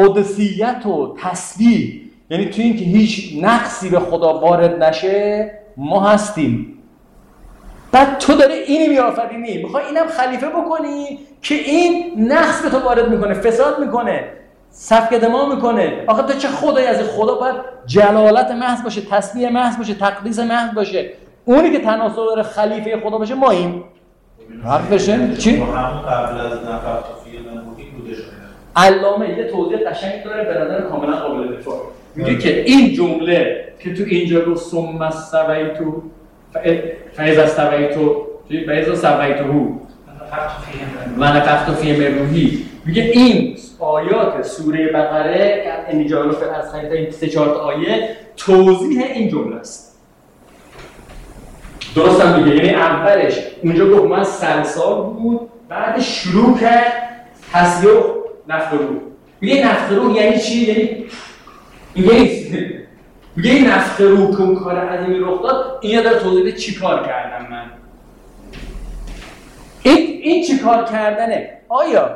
قدسیت و تسبیح، یعنی توی اینکه هیچ نقصی به خدا وارد نشه، ما هستیم. بعد تو داره اینی میآفرینی، میخوای اینم خلیفه بکنی که این نقص به تو وارد میکنه، فساد میکنه، سفک دماغ میکنه. آخه تو چه خدایی از خدا باید جلالت محض باشه، تسبیح محض باشه، تقدیس محض باشه. اونی که تناسب داره خلیفه خدا باشه ما این حرف بشه چی؟ همون قبل از نفخت فیه منفوخی بوده شده. علامه یه توضیح قشنگی داره به نظر کاملا قابل دفاع. میگه که این جمله که تو اینجا رو ثم استویتو فاذا استویتو فاذا استویتو و نفخت فیه من روحی، میگه این آیات سوره بقره که اینجا رو از خریطه این سه چهار تا آیه توضیح این جمله است. درست هم میگه، یعنی اولش اونجا گفت من سلسال بود، بعد شروع کرد تسبیح و نفخ روح. میگه نفخ روح یعنی چی؟ یعنی میگه میگه این نفخ روح که اون کار عظیمی رخ داد، اینا داره توضیح بده چی کار کردم من. این این چی کار کردنه؟ آیا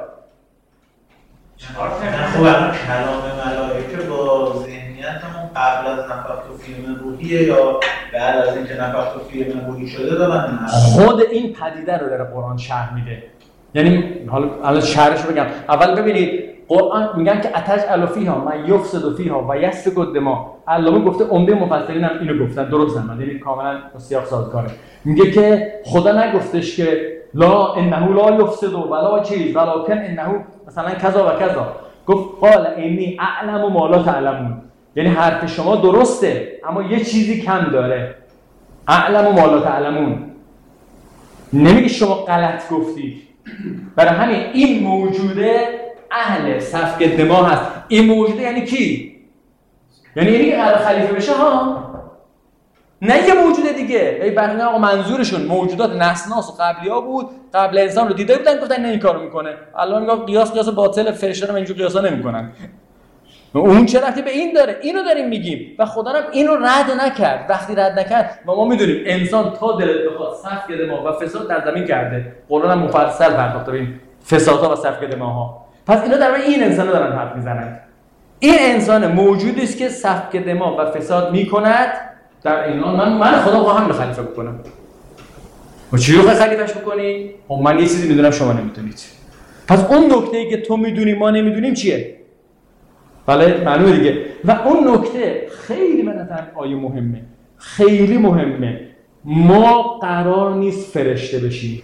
خب الان کلام ملائکه با ذهنیتمون قبل از نفخت فیه من روحیه یا بعد از اینکه نفخت فیه من روحی شده دارن؟ خود این پدیده رو داره قرآن شرح میده. یعنی حالا الان شرحش رو بگم. اول ببینید قرآن میگن که اتجعل فیها من یفسد فیها و یسفک الدماء. علامه گفته، عمده مفسرین هم اینو گفتن، درست هم یعنی کاملا سیاق سازگاره. میگه که خدا نگفتش که لا انه لا یفسد ولا چیز ولکن انه مثلا کذا و کذا. گفت قال انی اعلم ما لا تعلمون، یعنی حرف شما درسته اما یه چیزی کم داره. اعلم ما لا تعلمون نمیگه شما غلط گفتید. برای همین این موجوده اهل سفک دماغ هست. این موجوده یعنی کی؟ یعنی اینی که قرار خلیفه بشه ها، نه یه موجوده دیگه. ای برای آقا منظورشون موجودات نسناس و قبلی ها بود، قبل انسان رو دیده بودن، گفتن نه این کارو میکنه. الان میگه قیاس قیاس باطل، فرشته رو اینجوری قیاسا نمیکنن. اون چه ربطی به این داره؟ اینو داریم میگیم و خدا هم اینو رد نکرد. وقتی رد نکرد و ما میدونیم انسان تا دلت بخواد سفک دماغ و فساد در زمین کرده. قرآن هم مفصل پرداخته به این فسادها و سفک دماغها. پس اینا در مورد این انسان دارن حرف میزنن. این انسان موجودی است که سفک دماغ و فساد میکند. در این حال من من خدا خواهم به خلیفه بکنم. و چی رو خلیفه‌اش بکنی؟ خب من یه چیزی میدونم شما نمیدونید. پس اون نکته‌ای که تو میدونی ما نمیدونیم چیه؟ بله معلومه دیگه. و اون نکته خیلی به نظر آیه مهمه، خیلی مهمه. ما قرار نیست فرشته بشیم.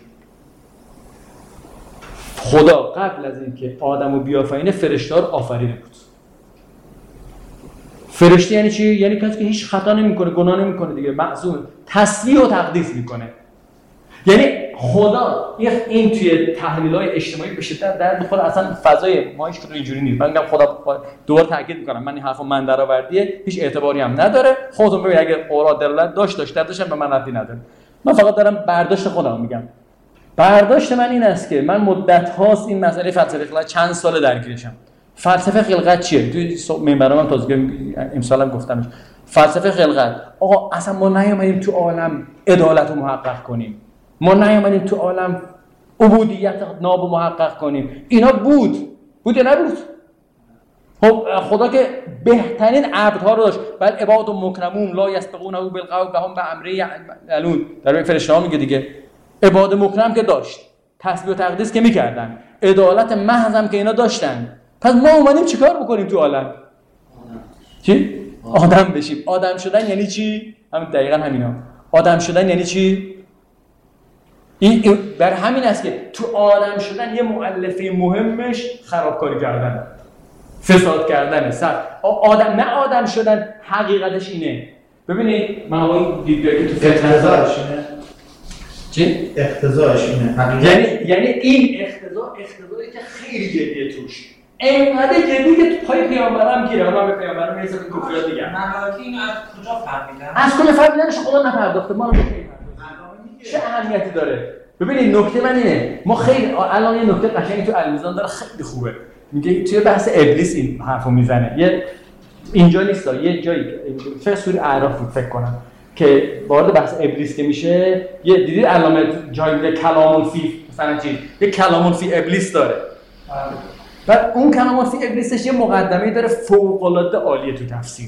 خدا قبل از اینکه آدمو بیافرینه فرشته رو آفریده بود. فرشته یعنی چی؟ یعنی کسی که هیچ خطا نمیکنه، گناه نمیکنه دیگه، معصومه، تسبیح و تقدیس میکنه. یعنی خدا این توی تحلیل‌های اجتماعی به شدت در می‌خوره. اصلا فضای ما هیچ کدوم اینجوری نیست. من میگم خدا دوباره تاکید میکنم، من این حرفو من درآوردیه هیچ اعتباری هم نداره. خودتون ببینید اگه قرآن دلالت داشت داشت داشتم به من ربطی نداره. من فقط دارم برداشت خودم میگم. برداشت من این است که من مدت هاست این مسئله فلسفه خلقت چند سال درگیرشم. فلسفه خلقت چیه؟ توی منبرام هم تازه امسالم گفتمش. فلسفه خلقت آقا اصلا ما نیومدیم تو عالم عدالت رو محقق کنیم. ما نیومدیم تو عالم عبودیت ناب و محقق کنیم. اینا بود بود یا نبود؟ خب خدا که بهترین عبدها رو داشت. بل عباد مکرمون لا یسبقونه بالقول و هم بامره یعملون. در این فرشته‌ها میگه دیگه عباد مکرم که داشت، تسبیح و تقدیس که میکردن، عدالت محض هم که اینا داشتن. پس ما اومدیم چیکار بکنیم تو عالم؟ چی؟ آدم بشیم. آدم شدن یعنی چی؟ همین دقیقاً همینا. آدم شدن یعنی چی؟ این بر همین است که تو آدم شدن یه مؤلفه مهمش خرابکاری کردن، فساد کردنه. سر آدم نه آدم شدن حقیقتش اینه. ببینید من اون دیدگاهی تو اقتضاش اینه. چی؟ اقتضاش اینه. یعنی یعنی این اقتضا اقتضایی که خیلی جدیه توش. اینقدر جدی که تو پای پیامبرم گیره. من به پیامبرم میرسم کفریات دیگه. ملائکه اینو از کجا فهمیدن؟ از کجا فهمیدنش خدا نپرداخته، ما رو چه اهمیتی داره؟ ببینید نکته من اینه، ما خیلی الان یه نکته قشنگی تو المیزان داره خیلی خوبه. میگه توی بحث ابلیس این حرفو میزنه. یه اینجا نیستا، یه جایی فقط سوره اعراف بود فکر کنم که وارد بحث ابلیس که میشه، یه دیدید علامه جایی میگه کلامون فی مثلا چی؟ یه کلامون فی ابلیس داره. بعد اون کلامون فی ابلیسش یه مقدمه‌ای داره فوق العاده عالیه تو تفسیر.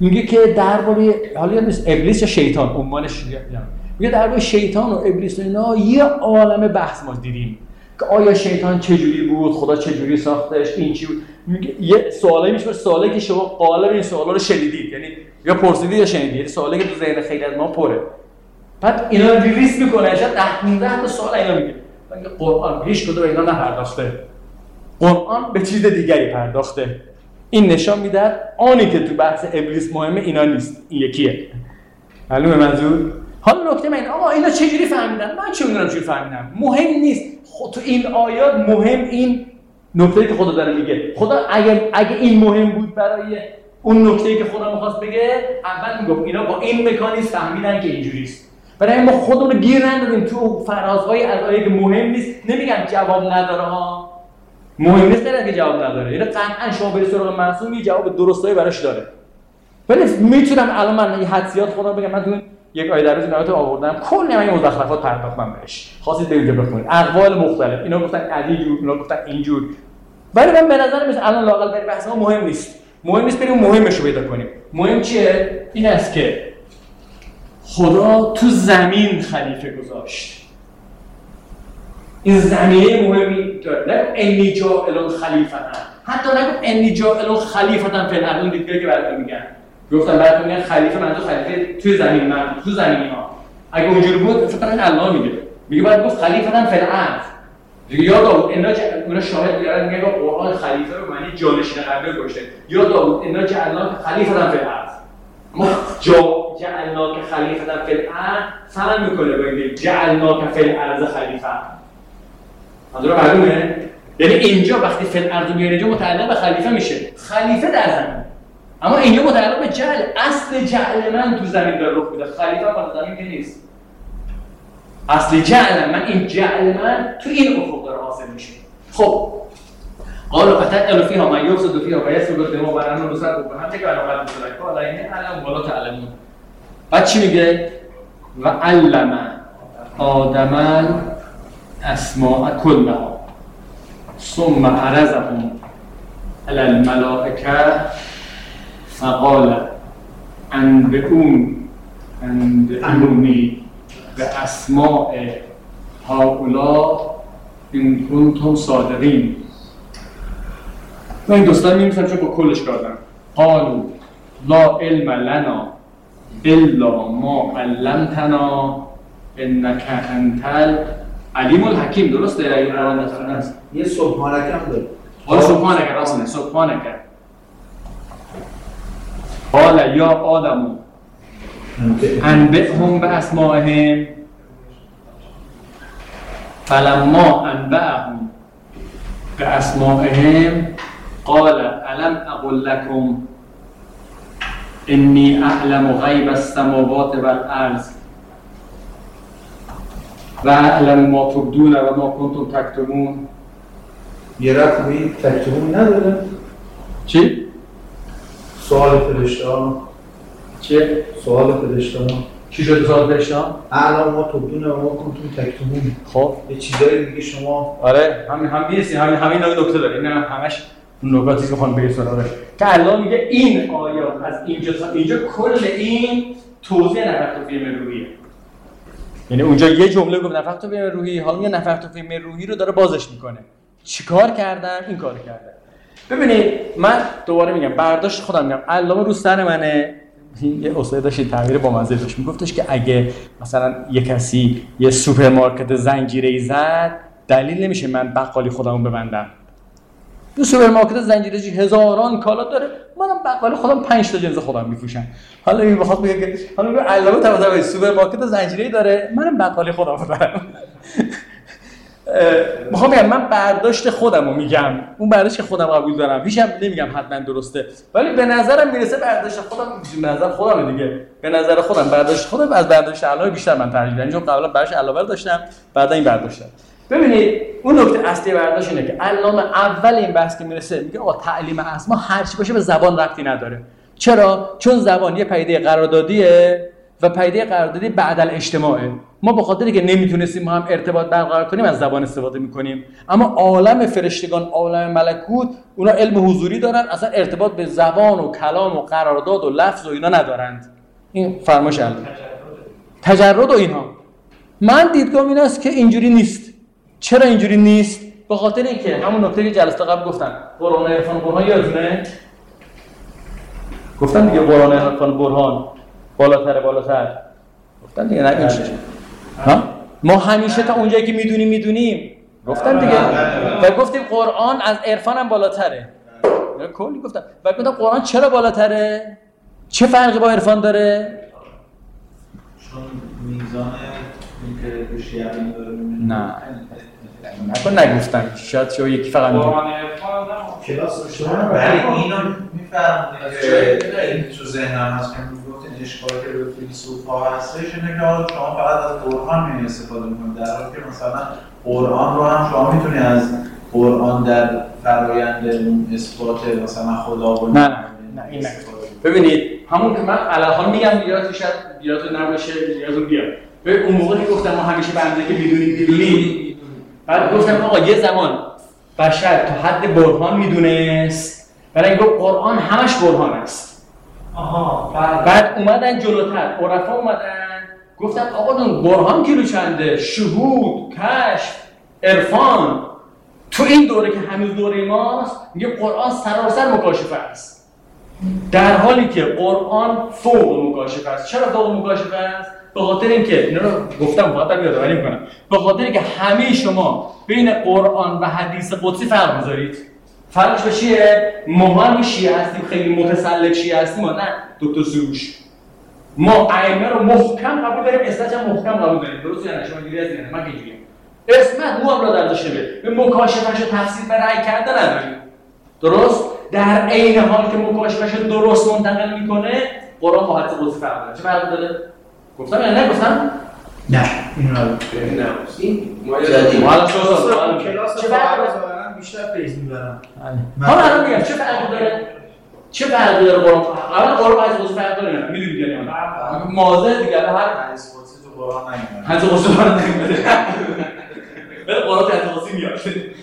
میگه که درباره حالا یاد نیست ابلیس یا شیطان عنوانش میگه درباره شیطان و ابلیس و اینا یه عالمه بحث ما دیدیم که آیا شیطان چجوری بود، خدا چجوری ساختش، این چی بود. میگه یه سوالی میشه سوالی که شما غالب این سوالا رو شنیدید، یعنی یا پرسیدید یا شنیدید، یعنی سوالی که تو ذهن خیلی از ما پره. بعد اینا رو ریلیز میکنه، شاید ده پانزده تا سوال اینا میگه. میگه قرآن هیچ کدوم اینا نپرداخته. قرآن به چیز دیگری پرداخته. این نشان میده آنی که تو بحث ابلیس مهمه اینا نیست، این یکیه. معلومه منظور؟ حالا نکته من آقا اینا چجوری فهمیدن؟ من چه میدونم چجوری فهمیدم؟ مهم نیست. خود تو این آیات مهم این نکته‌ای که خدا داره میگه. خدا اگه اگه این مهم بود برای اون نکته‌ای که خدا می‌خواست بگه، اول میگفت اینا با این مکانیزم فهمیدن که اینجوریست. برای ما خودمون رو گیر نندازیم تو فرازهای از آیه که مهم نیست. نمیگم جواب نداره ها. مهم نیست که جواب نداره. یعنی قطعاً شما برید سراغ معصوم یه جواب درستایی براش داره. ولی میتونم الان من این حدسیات خودم بگم من تو یک آیه در روز نهایت آوردم کلی من مزخرفات پرداختم بهش. خواستید برید بخونید. اقوال مختلف. اینا گفتن علی جور، اینا گفتن اینجور. ولی من به نظر میاد الان لااقل برای بحث ما مهم نیست. مهم نیست بریم مهمش رو پیدا کنیم. مهم چیه؟ این است که خدا تو زمین خلیفه گذاشت. این زمینه مهمی داره. نگفت انی جاعل خلیفة. حتی نگفت انی جاعل خلیفة فی الارض. اون دیگه که براتون میگن. گفتم براتون میگن خلیفه منظور خلیفه توی زمین من تو زمین ها. اگه اونجوری بود فکر کنم الله میگه. میگه باید گفت خلیفة فی الارض. یا داوود اینا اونا شاهد میارن میگه قرآن خلیفه رو معنی جانشین قبل گذاشته. یا داوود اینا جعلناک خلیفة فی الارض. ما جا جعلناک خلیفة فی الارض فهم میکنه با اینکه جعلناک فی الارض خلیفه. حاضر معلومه؟ یعنی اینجا وقتی فی الارض میاد اینجا متعلق به خلیفه میشه. خلیفه در زمین. اما اینجا متعلق به جعل اصل جعل من تو زمین داره رخ میده. خلیفه بالا زمین که نیست. اصل جعل من این جعل من تو این افق داره حاصل میشه. خب قالوا فتنزل فيها ما يفسد فيها ويسفك الدماء ونحن نسبح بحمدك ونقدس لك قال إني أعلم ولا تعلمون. بعد چی میگه؟ و علم آدم الاسماء كلها ثم عرضهم على الملائكة فقال انبئون انبئوني بأسماء هؤلاء إن كنتم صادقين. من این دوستان می‌نویسم چون با کلش کردم. قالوا لا علم لنا الا ما علمتنا انك انت العلیم الحکیم. درسته این قرآن است. یه سبحانک هم داره. حالا سبحانک راست سبحانک. قال یا آدم انبئهم باسمائهم فلما انبأهم باسمائهم قال الم اقل لكم اني اعلم غیب السماوات والارض و اعلم ما تبدون و ما کنتم تکتمون. یه رقمی تکتمون نداره؟ چی؟ سوال فرشته‌ها. چه؟ سوال فرشته‌ها. چی شد سوال فرشته‌ها؟ اعلم ما تبدون و ما کنتم تکتمون. خب یه چیزایی دیگه شما آره همین هم نیست همین همین نکته داره. این همش نکاتی که می‌خوام بگم سراغش. که الله میگه این آیات از اینجا تا اینجا کل این توضیح نفخت فیه روحیه. یعنی اونجا یه جمله گفت نفخت فیه روحی، حالا میگه نفخت فیه روحی رو داره بازش میکنه. چیکار کردن؟ این کار کردن. ببینید من دوباره میگم برداشت خودم میگم علامه رو سر منه. یه استاد داشت تعبیر با مزه داشت میگفتش که اگه مثلا یه کسی یه سوپرمارکت زنجیره‌ای زد دلیل نمیشه من بقالی خودمو ببندم. تو سوپرمارکت زنجیره‌ای هزاران کالا داره، منم بقالی خودم پنج تا جنس خودم میفروشم. حالا این بخواد بگه که حالا میگه علامه توسط سوپرمارکت زنجیره‌ای داره، منم بقالی خودم دارم. میخوام بگم من برداشت خودمو میگم، اون برداشت که خودم قبول دارم، هیچ هم نمیگم حتما درسته، ولی به نظرم میرسه برداشت خودم به نظر خودم دیگه، به نظر خودم برداشت خودم از برداشت علاوه بیشتر من ترجیح میدم، چون قبلا برداشت علاوه داشتم بعدا این برداشت. ببینید اون نکته اصلی برداشت اینه که علامه اول این بحث که میرسه میگه آقا تعلیم اسما هر چی باشه به زبان ربطی نداره. چرا؟ چون زبان یه پدیده قراردادیه و پدیده قراردادی بعد الاجتماعه. ما به خاطری که نمیتونستیم ما هم ارتباط برقرار کنیم از زبان استفاده میکنیم، اما عالم فرشتگان، عالم ملکوت، اونا علم حضوری دارن، اصلا ارتباط به زبان و کلام و قرارداد و لفظ و اینا ندارند. این فرمایش الله تجرد و اینها. من دیدگاهم این است که اینجوری نیست. چرا اینجوری نیست؟ به خاطر اینکه همون نکته که جلسه قبل گفتم، قرآن عرفان برهان یادتونه؟ گفتن دیگه قرآن عرفان برهان بالاتر بالاتر. گفتن دیگه نگین چی؟ ها؟ ما همیشه تا اونجایی که میدونیم میدونیم. گفتن دیگه. و گفتیم قرآن از عرفان هم بالاتره. کلی گفتم. و گفتم قرآن چرا بالاتره؟ چه فرقی با عرفان داره؟ چون میزان اینکه روش یقین داره. نه. نکن نگفتم. شاید شما یکی فقط میگه. قرآن عرفان کلاس رو شما ولی اینو میفرمونید که این تو ذهنم هست که میگفتین اشکالی که به فیلسوف‌ها هستش اینه که شما فقط از قرآن می استفاده می‌کنید، در حالی که مثلا قرآن رو هم شما میتونی از قرآن در فرآیند اون اثبات مثلا خدا و نه نه نه این نگفتم. ببینید همون که من الان میگم یادتون شاید یادتون نباشه یادتون بیاد. ببین اون موقعی گفتم ما همیشه به اندازه که میدونیم میدونیم، بعد گفتم آقا یه زمان بشر تا حد برهان میدونست، برای اینکه قرآن همش برهان است. آها بعد, بعد اومدن جلوتر، عرفا اومدن گفتن آقا دون برهان کیلو چنده؟ شهود، کشف، عرفان. تو این دوره که هنوز دوره ماست میگه قرآن سراسر مکاشفه است، در حالی که قرآن فوق مکاشفه است. چرا فوق مکاشفه است؟ به خاطر اینکه اینا رو گفتم خاطر یادآوری می‌کنم، به خاطر اینکه همه شما بین قرآن و حدیث قدسی فرق می‌ذارید. فرقش به چیه؟ ما هم شیعه هستیم، خیلی متسلط شیعه هستیم، نه دکتر سروش. ما ائمه رو محکم قبول داریم، اصلاً هم محکم قبول داریم. درست یا نه؟ شما اینجوری هستین؟ من اینجوریم. اسمت مو هم را داشته به مکاشفه‌شو تفسیر به رأی کرده نداریم. درست؟ در عین حال که مکاشفه‌شو درست منتقل می‌کنه، قرآن با حدیث قدسی فرق داره. چه فرقی داره؟ گفتم یا نگفتم؟ نه اینو نه این ما یادیم حالا چه سوال کلاس رو بیشتر پیش میبرم. حالا الان میگم چه فرقی داره؟ چه فرقی داره قرآن؟ اولا قرآن از قدس فرق داره نه؟ میدونید یعنی اون مازه دیگه هر حدیث قدسی تو قرآن نمیاد. حدیث قدسی قرآن نمیاد. ولی قرآن حدیث قدسی میاد.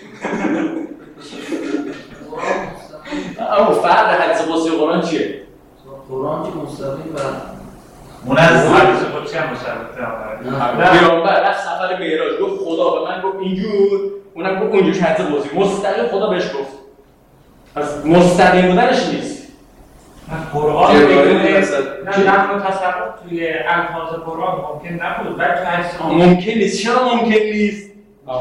اما فرق حدیث قدسی و قرآن چیه؟ قرآن که مستقیم بر اون از حدیث قدسی هم مشابهه. پیامبر رفت سفر معراج گفت خدا به من گفت اینجور، اونم گفت اونجور حدیث قدسی. مستقیم خدا بهش گفت. پس مستقیم بودنش نیست. قرآن بدون نقل تصرف توی الفاظ قرآن ممکن نبود، ولی تو حدیث ممکن نیست. چرا ممکن نیست؟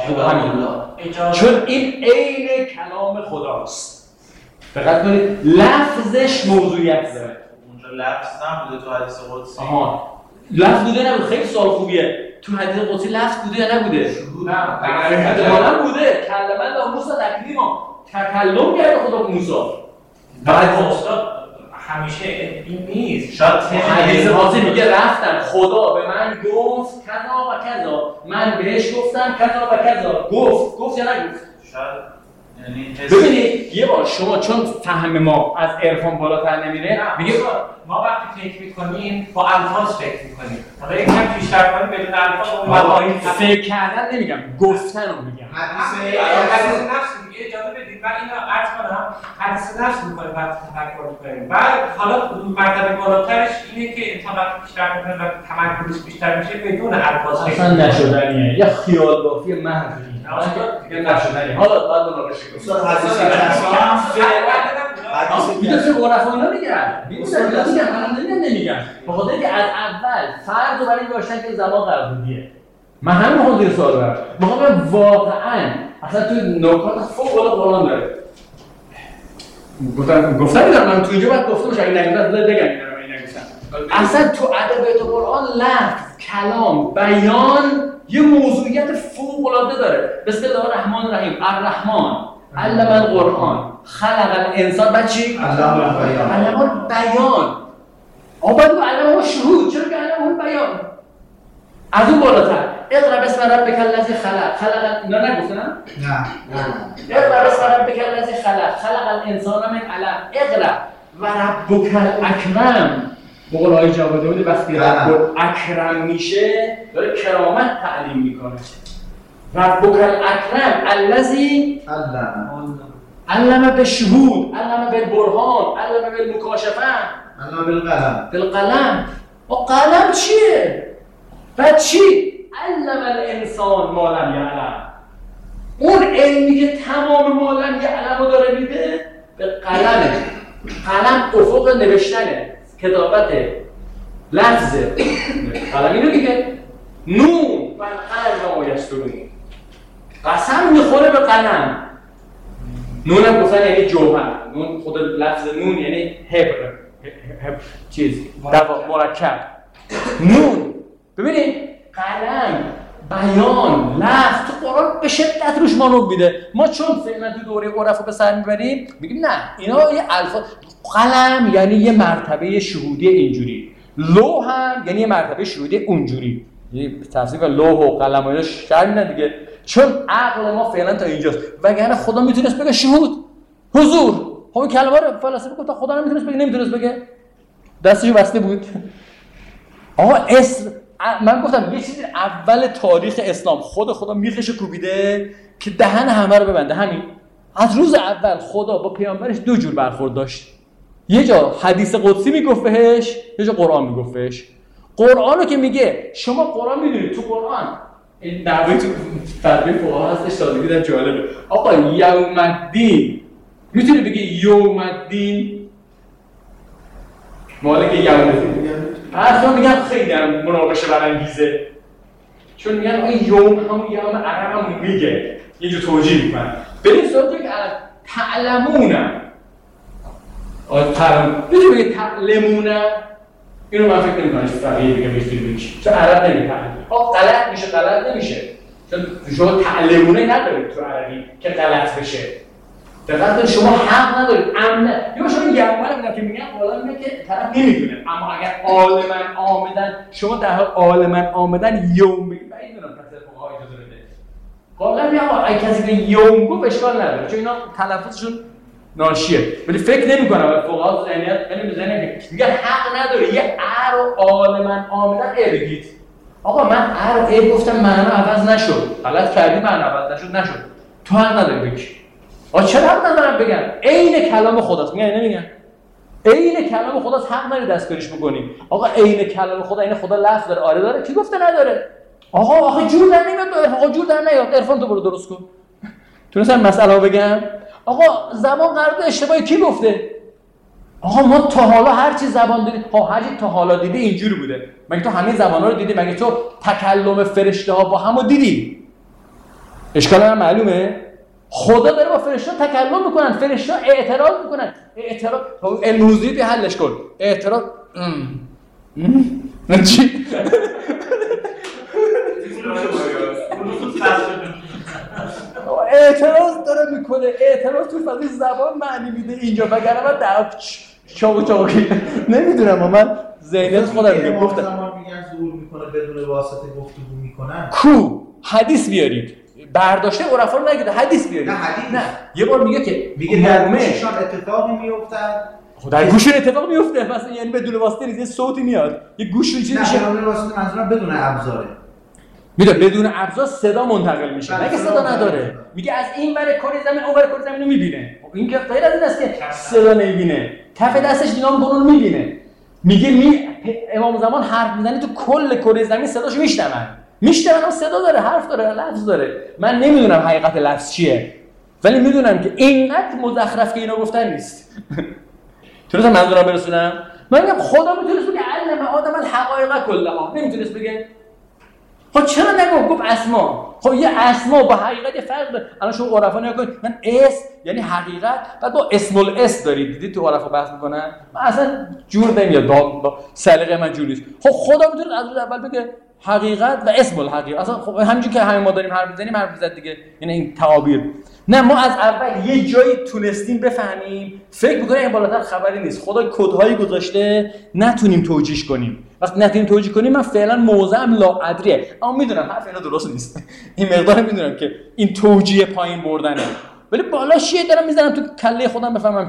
چون این عین کلام خداست. دقت کنید لفظش موضوعیت داره. اونجا لفظ نبوده تو حدیث قدسی. آها لفظ بوده نبوده. خیلی سوال خوبیه. تو حدیث قدسی لفظ بوده یا نبوده؟ نه احتمالاً بوده. کلمه الله موسی تکلیما تکلم کرده خدا با موسی. بعد استاد همیشه این نیست. شاید حدیث قدسی میگه رفتم خدا به من گفت کذا و کذا، من بهش گفتم کذا و کذا. گفت گفت یا نگفت؟ شاید یعنی ببینید یه بار شما چون فهم ما از عرفان بالاتر نمیره میگه ما وقتی فکر میکنیم با الفاظ فکر میکنیم. حالا یکم بیشتر کنیم بدون الفاظ اون مفاهیم فکر کردن نمیگم، گفتن رو میگم. حدیث حدیث نفس میگه اجازه بدید من اینو عرض کنم. حدیث نفس میکنیم وقتی تفکر میکنیم. بعد حالا مرتبه بالاترش اینه که انسان وقتی بیشتر میکنه و تمرکزش بیشتر میشه بدون الفاظ فکر اصلا نشدنیه. یا خیال بافی محضی. دیگه نشدنیه. حالا بعد اون رو بشه. استاد حدیث کسان میگه چه عرفا اینا میگن. میگن میگن من نمیگم نمیگن. به خاطر اینکه از اول فرض رو برای این داشتن که زمان قراردادیه. من همین میخوام زیر سوال برم. میخوام واقعا اصلا تو نکات فوق العاده قرآن داره. گفتم گفتم میذارم من تو اینجا بعد گفتم شاید نگفتم بگم این نگفتم. اصلا تو ادبیات قرآن لفظ، کلام، بیان یه موضوعیت فوق العاده داره. بسم الله الرحمن الرحیم. الرحمن علم القرآن خلق الانسان. بعد چی؟ علم البیان. علم البیان. آباد و علم الشهود. چرا که علم البیان؟ از اون بالاتر اقرا بسم ربک الذی خلق. خلق اینا نگفتن؟ نه نه اقرا بسم ربک الذی خلق. خلق الانسان من علم. اقرا و ربک الاکرم بقول آقای جوادی وقتی رب اکرم میشه داره کرامت تعلیم میکنه. ربک الاکرم الذی علم علم بالشهود، علم بالبرهان، علم بالمکاشفه، علم بالقلم. بالقلم. و قلم چیه؟ بعد چی؟ علم الانسان ما لم یعلم. اون علمی که تمام ما لم یعلم رو داره میده به قلمه. قلم افق نوشتنه، کتابته، لفظه. قلم اینو میگه نون و قلم ما یسترون. قسم میخوره به قلم. نون هم گفتن یعنی جوهر. نون خود لفظ نون یعنی حبر، حبر چیز مرکب. نون ببینید قلم، بیان، لفظ تو قرآن به شدت روش مانور میده. ما چون فعلا تو دوره عرفا به سر میبریم میگیم نه اینا یه الفاظ. قلم یعنی یه مرتبه شهودی اینجوری، لوح هم یعنی یه مرتبه شهودی اونجوری. یه تفسیر لوح و قلم و اینا شرط میدن دیگه، چون عقل ما فعلا تا اینجاست. وگرنه خدا میتونست بگه شهود، حضور. خب این کلمه رو فلسفه گفت خدا نمیتونست بگه، نمیتونست بگه، دستشو بسته بود. آقا اسم من گفتم یه چیزی اول تاریخ اسلام خود خدا میخش کوبیده که دهن همه رو ببنده. همین از روز اول خدا با پیامبرش دو جور برخورد داشت. یه جا حدیث قدسی میگفت بهش، یه جا قرآن میگفت بهش. قرآنو که میگه شما قرآن میدونید، تو قرآن این دعوی تو تدبیر فقها هستش، سادگی در جالبه. آقا یوم الدین میتونی بگی یوم الدین مالک یوم الدین؟ اصلا میگن خیلی هم مناقشه برانگیزه، چون میگن آقا یوم همون یوم عرب هم میگه، یه جو توجیه میکنن. بریم سراغ که تعلمونم آقا تعلم میتونی بگی تعلمونم؟ اینو من فکر نمی‌کنم فقیه دیگه میتونی بگی، چون عرب نمیگه. آقا غلط میشه، غلط نمیشه، چون شما تعلمونه ندارید تو عربی که غلط بشه. دقیقاً شما حق ندارید. امن یا شما یومن میگن که میگن حالا میگه که طرف نمیدونه، اما اگر عالمن آمدن شما در حال عالمن آمدن یوم بگید، من میدونم تفسیر فقها اجازه بده. قبلا میگم اگه کسی به یوم گفت اشکال نداره، چون اینا تلفظشون ناشیه. ولی فکر نمی‌کنم فقها ذهنیت یعنی ذهنیت میگه حق نداره یه ار و عالمن آمدن ای بگید. آقا من ار ای گفتم معنا عوض نشد، غلط کردی معنا عوض نشد نشد. تو حق نداری بگی. آ چرا حق ندارم بگم؟ عین کلام خداست. میگن نمیگن؟ عین کلام خداست، حق نداری دستکاریش بکنی. آقا عین کلام خدا، این خدا لفظ داره، آره داره، کی گفته نداره؟ آقا آخه جور در نمیاد، آقا جور در نیاد، عرفان تو برو درست کن. تونستم مسئله رو بگم؟ آقا زبان قرار اشتباهی کی گفته؟ آقا ما تا حالا هر چی زبان دیدی، ها هر چی تا حالا دیدی اینجوری بوده. مگه تو همه زبانا رو دیدی؟ مگه تو تکلم فرشته ها با همو دیدی؟ اشکال من معلومه؟ خدا داره با فرشته تکلم میکنن، فرشته اعتراض میکنن. اعتراض علم حضوری حلش کن. اعتراض من چی؟ اعتراض داره میکنه، اعتراض تو فضای زبان معنی میده اینجا، وگرنه من در چاقو چاقو نمیدونم. من ذهنیت خودم میگم گفتم زمان میگن ظهور میکنه بدون واسطه گفتگو میکنن. کو حدیث بیارید، برداشته عرفا رو نگیده، حدیث بیارید. نه حدیث نه یه بار میگه که میگه در گوششان اتفاقی میافتد. خب در گوش اتفاق میفته، مثلا یعنی بدون واسطه نیست، یه صوتی میاد، یه گوش رو چیزی میشه. نه بدون واسطه منظورم بدون ابزاره. میدونم بدون ابزار صدا منتقل میشه، مگه صدا نداره؟ میگه از این ور کره زمین اون ور کره زمین رو میبینه. این که غیر از این است که صدا نمیبینه، کف دستش نگاه میکنه رو میبینه. میگه می امام زمان حرف میزنه تو کل کره زمین صداشو میشنون. میشنون اما صدا داره، حرف داره، لفظ داره. من نمیدونم حقیقت لفظ چیه، ولی میدونم که اینقدر مزخرف که اینا گفتن نیست. تونستم منظورم برسونم؟ من میگم خدا میتونست بگه علم آدم الحقایق کلها، نمیتونست بگه؟ خب چرا نگفت؟ گفت اسما. خب یه اسما با حقیقت یه فرق داره. الان شما عرفا نگاه کنید، من اس یعنی حقیقت، بعد با اسم الاس دارید، دیدید تو عرفا بحث میکنن؟ من اصلا جور نمیاد، با سلیقه من جور نیست. خب خدا میتونه از روز اول بگه حقیقت و اسم الحقیقت. اصلا خب همینجوری که همین ما داریم حرف میزنیم حرف میزد دیگه، یعنی این تعابیر. نه ما از اول یه جایی تونستیم بفهمیم، فکر می‌کنیم این بالاتر خبری نیست. خدا کدهایی گذاشته نتونیم توجیهش کنیم. وقتی نتونیم توجیه کنیم من فعلا موضعم لاادریه، اما میدونم حرف اینا درست نیست. این مقدار میدونم که این توجیه پایین بردنه، ولی بالاش چیه دارم میزنم تو کله خودم بفهمم چیه.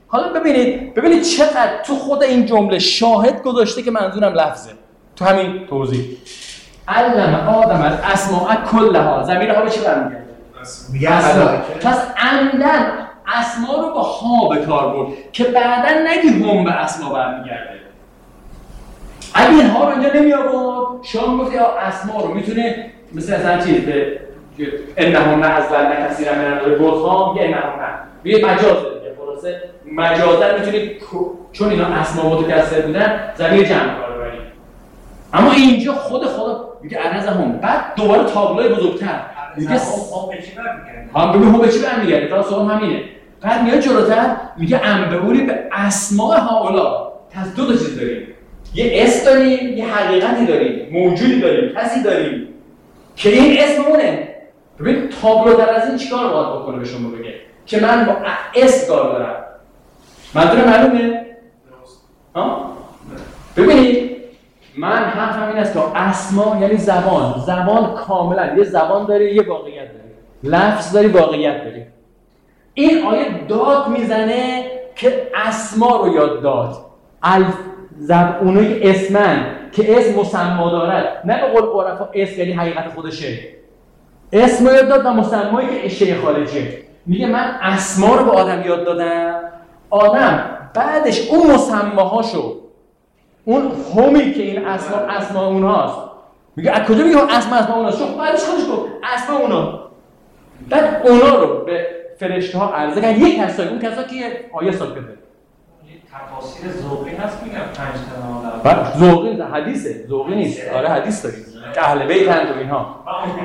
حالا ببینید ببینید چقدر تو خود این جمله شاهد گذاشته که منظورم لفظه. تو همین توضیح علم آدم الاسماء کلها، ضمیرها به چی برمیگرده؟ میگه ملائکه. پس عمدن اسما رو با ها به کار برد که بعداً نگی هم به اسما برمیگرده. اگه این ها رو اینجا نمی آورد شما میگفتی اسما رو میتونه مثل اصلا چیز به انهم ازلن کثیرا من البطها میگه انهم میگه مجاز دیگه. خلاصه مجازا میتونی چون اینا اسما متکثر بودن ضمیر جمع کار ببری. اما اینجا خود خدا میگه ارزهم، بعد دوباره تابلوی بزرگتر میگه هم به چی برمیگرده؟ هم ببین هم به چی برمیگرده؟ تا سوال همینه. بعد میاد جلوتر میگه انبئونی به اسماء هؤلاء. پس دو تا چیز داریم، یه اسم داریم، یه حقیقتی داریم، موجودی داریم، کسی داریم که این اسم اونه. ببین تابلوتر از این چیکار باید بکنه به شما بگه که من با اسم کار دارم. منظور معلومه؟ ها؟ ببینید من هم همین است که اسما یعنی زبان، زبان کاملا یه زبان داره، یه واقعیت داره، لفظ داری، واقعیت داری. این آیه داد میزنه که اسما رو یاد داد. الف زب اونایی که اسمن که اسم مسما دارد، نه به قول عرفا اسم یعنی حقیقت خودشه. اسم رو یاد داد و مسمایی که اشیاء خارجه. میگه من اسما رو به آدم یاد دادم، آدم بعدش اون مسماهاشو، اون همی که این اسما اسما اونهاست، میگه از کجا میگه اسما اسما اونهاست؟ چون بعدش خودش گفت اسما اونا. بعد اونا رو به فرشته ها عرضه کرد. یک کسایی، اون کسا که آیه ساکته یه تفاسیر ذوقی هست میگم پنج تا بعد ذوقی حدیثه، ذوقی نیست. آره حدیث داریم که اهل بیت هستند و اینها.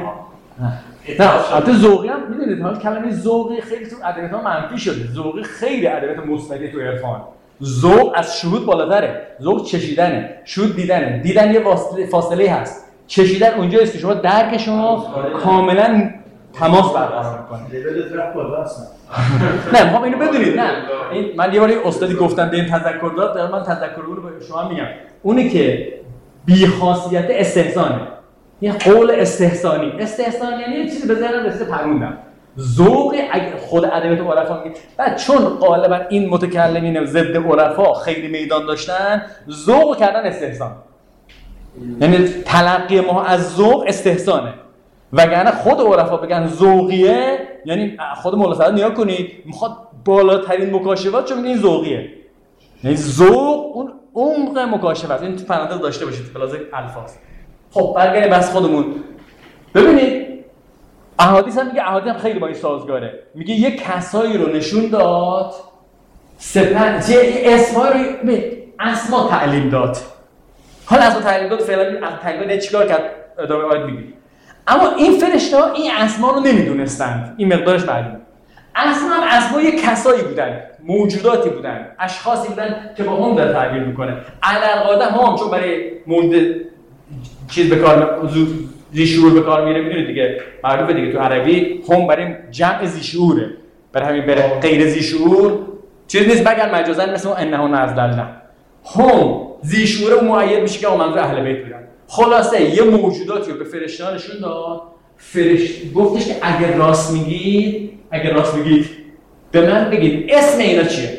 نه البته ذوقی هم میدونید ها کلمه ذوقی خیلی تو ادبیات ها منفی شده. ذوقی خیلی ادبیات مثبتی تو عرفان. ذوق از شهود بالاتره. ذوق چشیدنه، شهود دیدنه. دیدن یه فاصله هست. چشیدن اونجاییست که شما درک شما کاملا تماس برقرار می‌کنه. لولت رفت بالا اصلا. نه ما اینو بدونید. نه این من یه بار استادی گفتم به این تذکر داد، در من تذکر رو به شما میگم. اونی که بی خاصیت استحسانه. یه قول استحسانی. استحسان یعنی یه چیزی به ذهنم رسیده پروندم. ذوق اگه خود ادبیات عرفا میگه. بعد چون غالبا این متکلمین ضد عرفا خیلی میدان داشتن، ذوق کردن استحسان. یعنی تلقی ما از ذوق استحسانه. وگرنه خود عرفا بگن ذوقیه، یعنی خود مولا سعد نیا کنید میخواد بالاترین مکاشفات چون این ذوقیه. یعنی ذوق اون عمق مکاشفه. این تو پرانتز داشته باشید بلازه الفاظ. خب برگردیم بس خودمون. ببینید احادیث هم میگه، احادیث هم خیلی با این سازگاره. میگه یه کسایی رو نشون داد، سپن چه اسما رو اسما تعلیم داد. حالا اسما تعلیم داد فعلا از تعلیم چیکار کرد ادامه آیه میگه. اما این فرشته‌ها این اسما رو نمیدونستند. این مقدارش معلومه. اسما هم اسما یه کسایی بودن، موجوداتی بودن، اشخاصی بودن که با هم در تعبیر میکنه. علالقاعده هم چون برای مورد چیز به کار زیشور به کار میره، میدونید دیگه معروفه دیگه تو عربی هم برای جمع زیشوره. برای همین بره غیر زیشور چیز نیست مگر مجازاً مثل انه نزلنا. هم زیشوره مؤید میشه که منظور اهل بیت بودن. خلاصه یه موجوداتی رو به فرشته‌ها نشون داد. فرشته گفتش که اگر راست میگید، اگر راست میگید به من بگید اسم اینا چیه.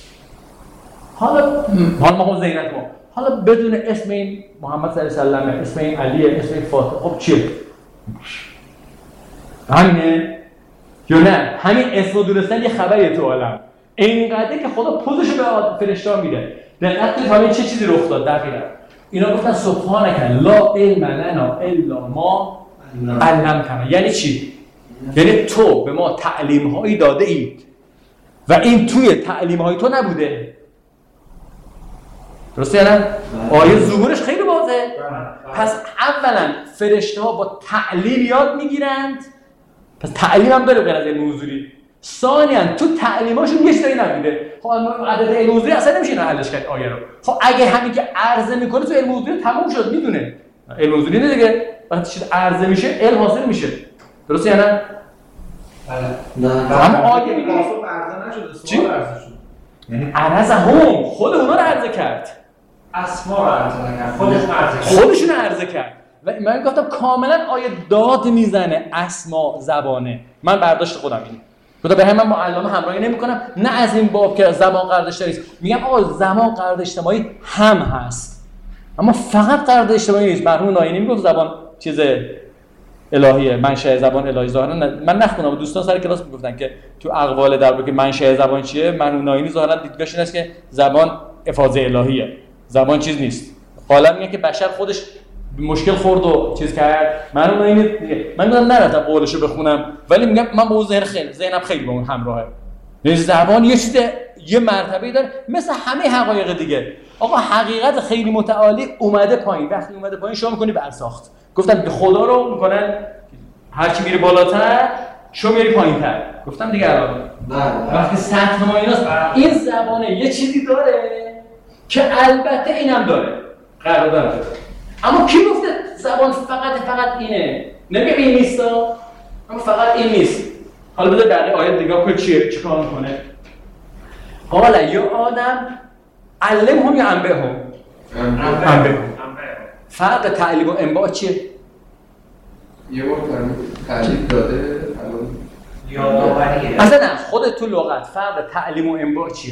حالا حالا ما هم زینت ما حالا بدون اسم این محمد صلی الله علیه و سلم، اسم این علیه، اسم این فاطمه، خب چیه؟ همینه یا نه؟ همین اسم دونستن یه خبریه تو عالم. اینقدر که خدا پوزشو به فرشته‌ها میده. دقت کنید همین چه چیزی رخ داد دقیقاً. اینا گفتن سبحانک لا علم لنا الا ما علمتنا. یعنی چی؟ یعنی تو به ما تعلیم هایی داده اید و این توی تعلیم های تو نبوده. درسته یا نه؟ آیه ظهورش خیلی واضحه. پس اولا فرشته ها با تعلیم یاد میگیرند. پس تعلیم هم داره غیر از علم حضوری. ثانیاً تو تعلیماشون یه چیزی نبوده. خب عدد علم حضوری اصلا نمیشه اینا حلش کرد آیه رو. خب اگه همین که عرضه میکنه تو علم حضوری تموم شد، میدونه. علم حضوری نه دیگه. وقتی چیز عرضه میشه علم حاصل میشه. درسته یا نه؟ بله. نه. اما آیه میگه عرضه نشده، سوال عرضه شد. یعنی عرضه هم خود اونا رو عرضه کرد. اسما رو عرضه نکرد، خودشون عرضه کرد. خودشون عرضه کرد. و من گفتم کاملا آیه داد میزنه، اسما زبانه. من برداشت خودم اینه. خدا به همین معلم همراهی نمی‌کنم، نه از این باب که زبان قرارداد اجتماعی است. میگم آقا زبان قرارداد اجتماعی هم هست، اما فقط قرارداد اجتماعی نیست. مرحوم ناینی میگفت زبان چیز الهیه، منشأ زبان الهی. ظاهرا من نخونم، دوستان سر کلاس میگفتن که تو اقوال درباره که منشأ زبان چیه، مرحوم ناینی ظاهرا دیدگاهش این است که زبان افاضه الهیه، زبان چیز نیست. حالا میگه که بشر خودش مشکل خورد و چیز کرد. مرحوم ناینی من میگم نرفتم قولشو بخونم، ولی میگم من با اون ذهن خیلی ذهنم خیلی با اون همراهه. یعنی زبان یه چیز یه مرتبه‌ای داره مثل همه حقایق دیگه. آقا حقیقت خیلی متعالی اومده پایین، وقتی اومده پایین شما می‌کنی برساخت. گفتم که خدا رو میکنن هر چی میره بالاتر شو میری پایینتر. گفتم دیگه الان وقتی سطح ما ایناست، این زبانه یه چیزی داره که البته اینم داره قرارداد داره. اما کی گفته زبان فقط فقط اینه؟ نمیگم این نیستا، اما فقط این نیست. حالا بذار بقیه آیه دیگه که چیه چیکار میکنه. قال یا آدم علمهم یا انبئهم؟ انبئهم. فرق تعلیم و انباء چیه؟ یه بار تعلیم داده یادآوریه. اصلا نه خودت تو لغت فرق تعلیم و انباء چیه؟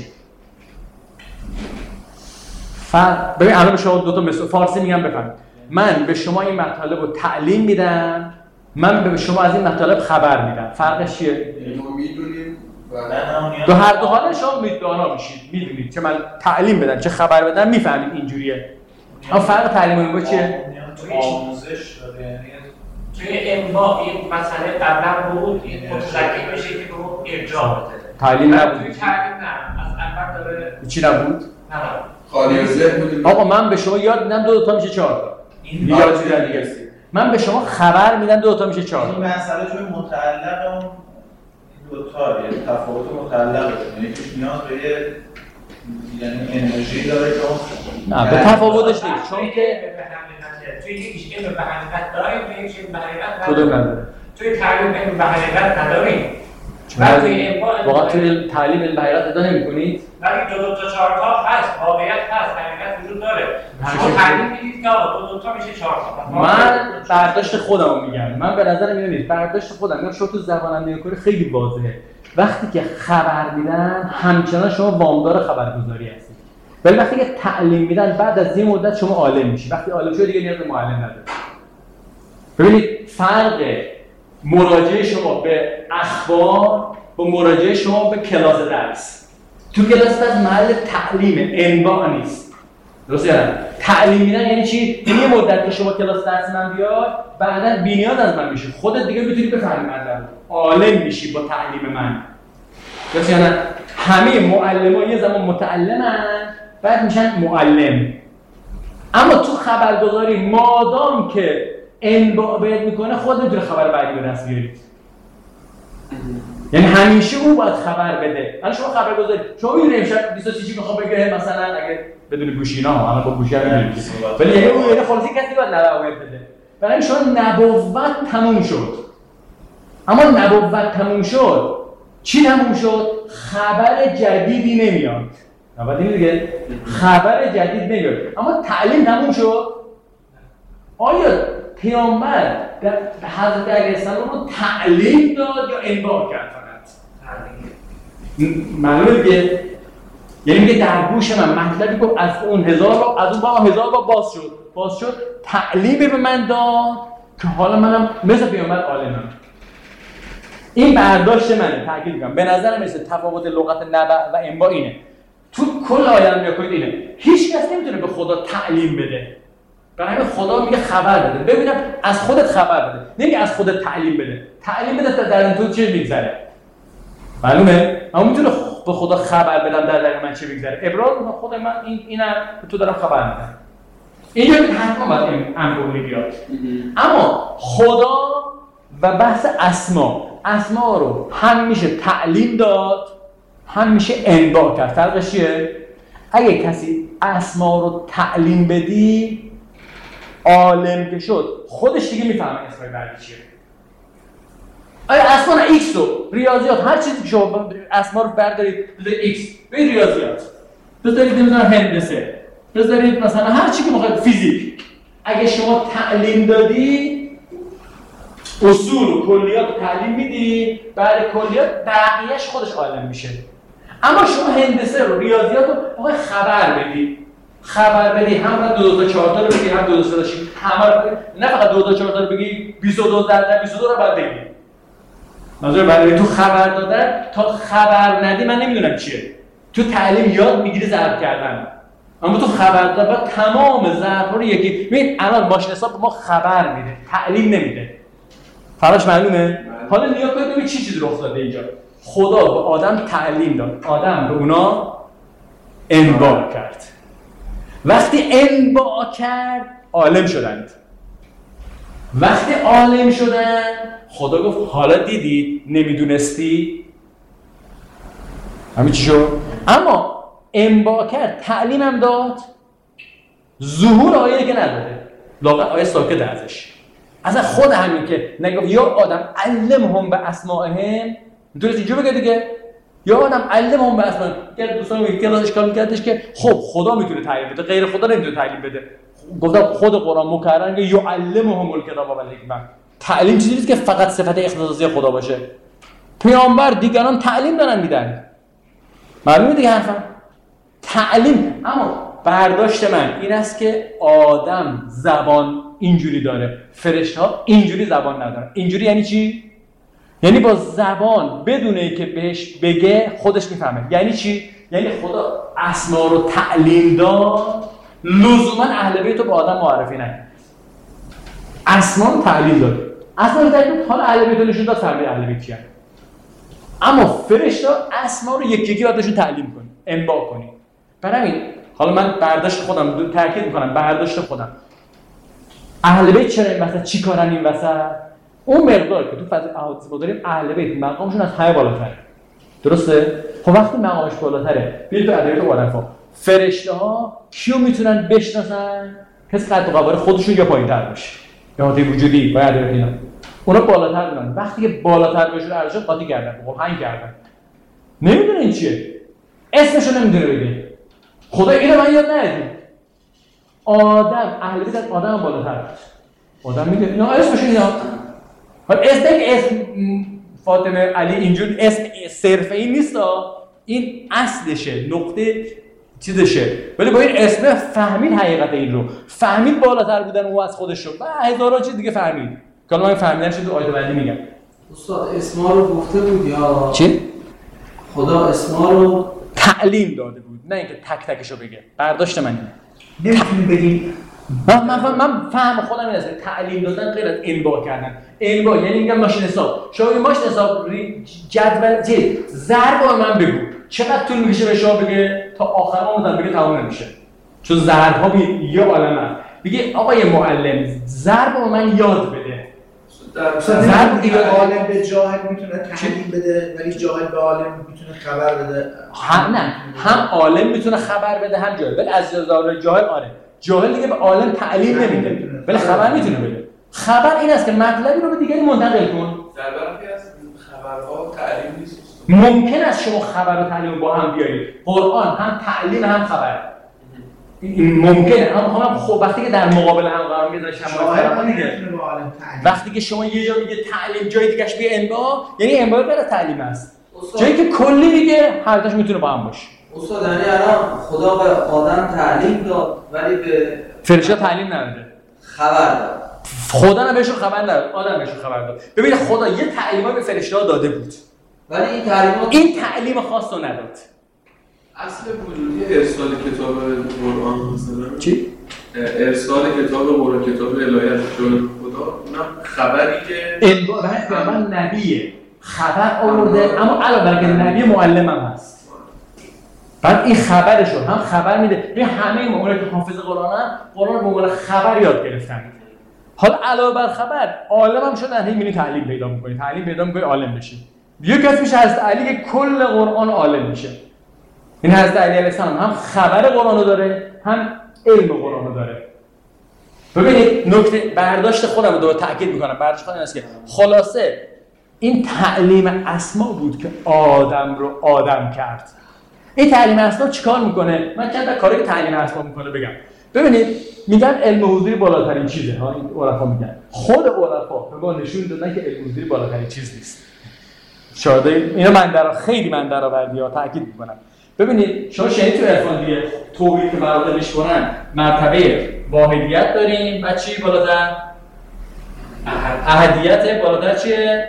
فرق ببین الان به شما دو تا مثال فارسی میگم بفهم. من به شما این مطالب رو تعلیم میدم، من به شما از این مطالب خبر میدم. فرقش چیه؟ ما میدونیم دو هر دو حالا شما میدانا میشید، میدونید که من تعلیم بدم چه خبر بدم میفهمید اینجوریه. اما فرق تعلیم و انباء چیه؟ آموزش داره، یعنی توی انباء این مسئله قبلا بود، این متذکر میشه که به اون ارجاع بده. تعلیم نبود. توی تعلیم نه، از اول داره چی نبود؟ نه خالی از ذهن بودیم. آقا من به شما یاد میدم دو تا میشه چهار تا. این یاد چیز دیگه است. من به شما خبر میدم دو تا میشه چهار تا. این مسئله توی متعلق اون دو تا یعنی تفاوت متعلق یعنی یکیش نیاز به یه یعنی انرژی داره که نه به تفاوتش نیست، چون که توی یکیش علم به حقیقت داریم، توی یکیش علم به حقیقت کدوم نداریم. نداره؟ توی تعلیم علم به حقیقت نداریم. بعد توی انباء واقعا توی تعلیم علم به حقیقت ادا نمی‌کنید؟ ولی دو دو تا چهار تا هست، واقعیت هست، حقیقت وجود داره. شما تعلیم میدید که آقا دو دو تا میشه چهار تا. من برداشت خودم رو میگم. من به نظرم اینو نیست. برداشت خودم میگم شما تو زبانم نگاه کنی خیلی واضحه. وقتی که خبر میدن همچنان شما وامدار خبرگزاری هستید. ولی وقتی که تعلیم میدن بعد از یه مدت شما عالم میشی. وقتی عالم شدی دیگه نیاز به معلم نداره. ببینید فرق مراجعه شما به اخبار با مراجعه شما به کلاس درس. تو کلاس درس محل تعلیم انباء نیست. درسته یا نه؟ تعلیم میدن یعنی چی؟ یعنی یه مدت که شما کلاس درس من بیاد بعداً بی‌نیاز از من میشه. خودت دیگه میتونی بفهمی مطلب. عالم میشی با تعلیم من. درسته یا نه؟ همه معلم‌ها یه زمان متعلمن بعد میشن معلم. اما تو خبرگزاری مادام که انباء بهت میکنه خود نمیتونه خبر بعدی به دست بیاری. یعنی همیشه او باید خبر بده. الان شما خبرگزاری شما میدونید امشب بیست و سه چی میخوام بگه مثلا اگه بدون گوشینا الان با گوشی هم میدونید. ولی یعنی اون یعنی خلاصی کسی باید نبوت بده. برای شما نبوت تموم شد. اما نبوت تموم شد. چی تموم شد؟ خبر جدیدی نمیاد. نباید این دیگه خبر جدید نمیاد. اما تعلیم تموم شد. آیا پیامبر حضرت علیه السلام رو تعلیم داد یا انباء کرد فقط؟ معلومه دیگه؟ یعنی میگه در گوش من مطلبی که از اون هزار بار از اون بار هزار بار باز شد باز شد تعلیمی به من داد که حالا منم مثل پیامبر عالمم. این برداشت منه. تاکید میکنم به نظرم مثل تفاوت لغت نبع و انباء اینه. تو کل آیه رو نگاه کنید اینه. هیچ کس نمیتونه به خدا تعلیم بده. برای خدا میگه خبر بده. ببینم از خودت خبر بده. نمیگه از خودت تعلیم بده. تعلیم بده تا در این تو چه میگذره. معلومه؟ اما میتونه به خدا خبر بدم در در من چه میگذره. ابراز میگه خدا من این اینا به تو دارم خبر میدم. اینجا حتما باید این امری بیاد. اما خدا و بحث اسما، اسما رو هم میشه تعلیم داد، هم میشه انباء کرد. فرقش چیه؟ اگه کسی اسما رو تعلیم بدی عالم که شد خودش دیگه میفهمه اسمای بعدی چیه. آیا اسما نه ایکس رو ریاضیات هر چیزی که شما اسما رو بردارید بذارید ایکس به ریاضیات بذارید نمیدونم هندسه بذارید مثلا هر چی که میخواید فیزیک اگه شما تعلیم دادی اصول و کلیات رو تعلیم میدی، بعد کلیات بقیهش خودش عالم میشه. اما شما هندسه رو ریاضیات رو آقای خبر بدی، خبر بدی هم دو دو تا چهار تا رو بگی، هم دو دو تا شش، همه رو بگی. نه فقط دو دو چهار تا رو بگی، بیست و دو ضرب بیست و دو رو بعد بگی. منظور برای تو خبر دادن تا خبر ندی من نمیدونم چیه. تو تعلیم یاد میگیری ضرب کردن، اما تو خبر دادن بعد تمام ضرب رو یکی. ببین الان ماشین حساب ما خبر میده، تعلیم نمیده. فراش معلومه؟ حالا نیا کنید ببین چی چیزی رخ داده اینجا. خدا به آدم تعلیم داد، آدم به اونا انباء کرد. وقتی انباء کرد عالم شدند. وقتی عالم شدن خدا گفت حالا دیدید نمیدونستی؟ همین چی شد؟ اما انباء کرد، تعلیم هم داد، ظهور آیه که نداده، لاغر آیه ساکت ازش. اصلا خود همین که نگفت یا آدم علمهم به اسمائهم، میتونست اینجا بگه دیگه، یا آدم علمهم به اسمائهم. یه دوستان میگه کلاس اشکال میکردش که خب خدا میتونه تعلیم بده، غیر خدا نمیتونه تعلیم بده. گفتم خود قرآن مکرر میگه یعلمهم الکتاب و الحکمه. تعلیم چیزی نیست که فقط صفت اختصاصی خدا باشه. پیامبر دیگران تعلیم دارن میدن. معلومه دیگه حرفم. تعلیم، اما برداشت من این است که آدم زبان اینجوری داره، فرشته‌ها اینجوری زبان ندارن. اینجوری یعنی چی؟ یعنی با زبان بدون اینکه بهش بگه خودش میفهمه. یعنی چی؟ یعنی خدا اسما رو تعلیم داد، لزوما اهل بیت رو به آدم معرفی نکرد. اسما رو تعلیم داد. اسما رو تعلیم داد، حالا اهل بیت رو نشون داد فهمید اهل بیت کیه. اما فرشته‌ها اسما رو یکی یکی بعدشون تعلیم کنی، انباء کنی. برای همین حالا من برداشت خودم تاکید میکنم، برداشت خودم. اهل بیت چرا این وسط چی کارن این وسط؟ اون مقدار که تو فضل احادیث ما داریم اهل بیت مقامشون از همه بالاتره. درسته؟ خب وقتی مقامش بالاتره، بیاید تو ادبیات عرفا فرشته‌ها کیو میتونن بشناسن؟ کسی قد و قواره خودشون یا پایین‌تر باشه. یا حالت وجودی باید ادبیات اینا. اونا بالاتر دارن. وقتی که بالاتر بشه ارزش قاطی کردن، خب هنگ کردن. نمیدونه این چیه. اسمشو نمیدونه بگه. خدا اینو من یاد ندادم. آدم اهل بیت از آدم بالاتر است. آدم میگه اینا اسمش اینا. حالا اسم اسم فاطمه علی اینجور اسم صرف این نیست، این اصلشه، نقطه چیزشه. ولی با این اسم فهمید حقیقت این رو، فهمید بالاتر بودن او از خودش رو، و هزاران چیز دیگه فهمید. که من فهمیدم چه تو آیه بعدی میگم. استاد اسما رو گفته بود یا چی؟ خدا اسما رو تعلیم داده بود، نه اینکه تک تکشو بگه. برداشت من اینه. نمیتونیم بگیم من من فهم, من فهم خودم این است که تعلیم دادن غیر از انباء کردن. انباء یعنی میگم ماشین حساب. شما این ماشین حساب جدول چی؟ ضرب رو من بگو. چقدر طول میکشه به شما بگه تا آخر عمرتون بگه تمام نمیشه. چون ضرب ها بی یه عالمه. بگه آقای معلم ضرب رو من یاد بده. ضرب دیگه عالم به جاهل میتونه تعلیم بده، ولی جاهل به عالم میتونه خبر بده. هم نه، هم عالم میتونه خبر بده هم جاهل. ولی از نظر جاهل آره. جاهل دیگه به عالم تعلیم نمیده، ولی خبر میتونه بده. خبر این است که مطلبی رو به دیگری منتقل کن. ضربی از خبرها تعلیم نیست. ممکن است شما خبر و تعلیم با هم بیارید. قرآن هم تعلیم هم خبر. این ممکنه. اما هم خب وقتی که در مقابل هم قرار میذاره شما دیگه. وقتی که شما یه جا میگه تعلیم جای دیگه‌اش بی انباء، یعنی انباء غیر تعلیم است. جایی که کلی میگه هر تاش میتونه با هم باشه. استاد یعنی الان خدا به آدم تعلیم داد ولی به فرشته تعلیم نداده. خبر داد. خدا نه بهشون خبر نداد، آدم بهشون خبر داد. ببین خدا یه تعلیمات به فرشته ها داده بود. ولی این تعلیمات این تعلیم خاص رو نداد. اصل وجودی ارسال کتاب قرآن مثلا چی؟ ارسال کتاب قرآن، کتاب الهیات شد خدا، اونم خبری که انباء به من نبیه. خبر آورده، اما علاوه بر اینکه نبی معلم هم هست. بعد این خبرشو هم خبر میده. ببین همه ما اونایی که حافظ قرآنن، قرآن به عنوان خبر یاد گرفتن. حالا علاوه بر خبر، عالم هم شدن، همین تعلیم پیدا می‌کنی، تعلیم پیدا می‌کنی عالم بشی. یه کسی میشه حضرت علی که کل قرآن عالم میشه. این حضرت علی علیه السلام هم خبر قرآن رو داره، هم علم قرآن رو داره. ببینید نکته برداشت خودم رو دوباره تاکید می‌کنم. برداشت خودم است که خلاصه این تعلیم اسما بود که آدم رو آدم کرد. این تعلیم اسما چیکار میکنه؟ من چند تا کاری که تعلیم اسما میکنه بگم. ببینید میگن علم حضوری بالاترین چیزه ها، این عرفا میگن. خود عرفا به ما نشون دادن که علم حضوری بالاترین چیز نیست. شاید اینو من در خیلی من درآوردی ها تاکید میکنم. ببینید شما شنید تو عرفان دیگه توحید که مراتبش کنن مرتبه واحدیت داریم و چی بالاتر؟ احدیت. بالاتر چیه؟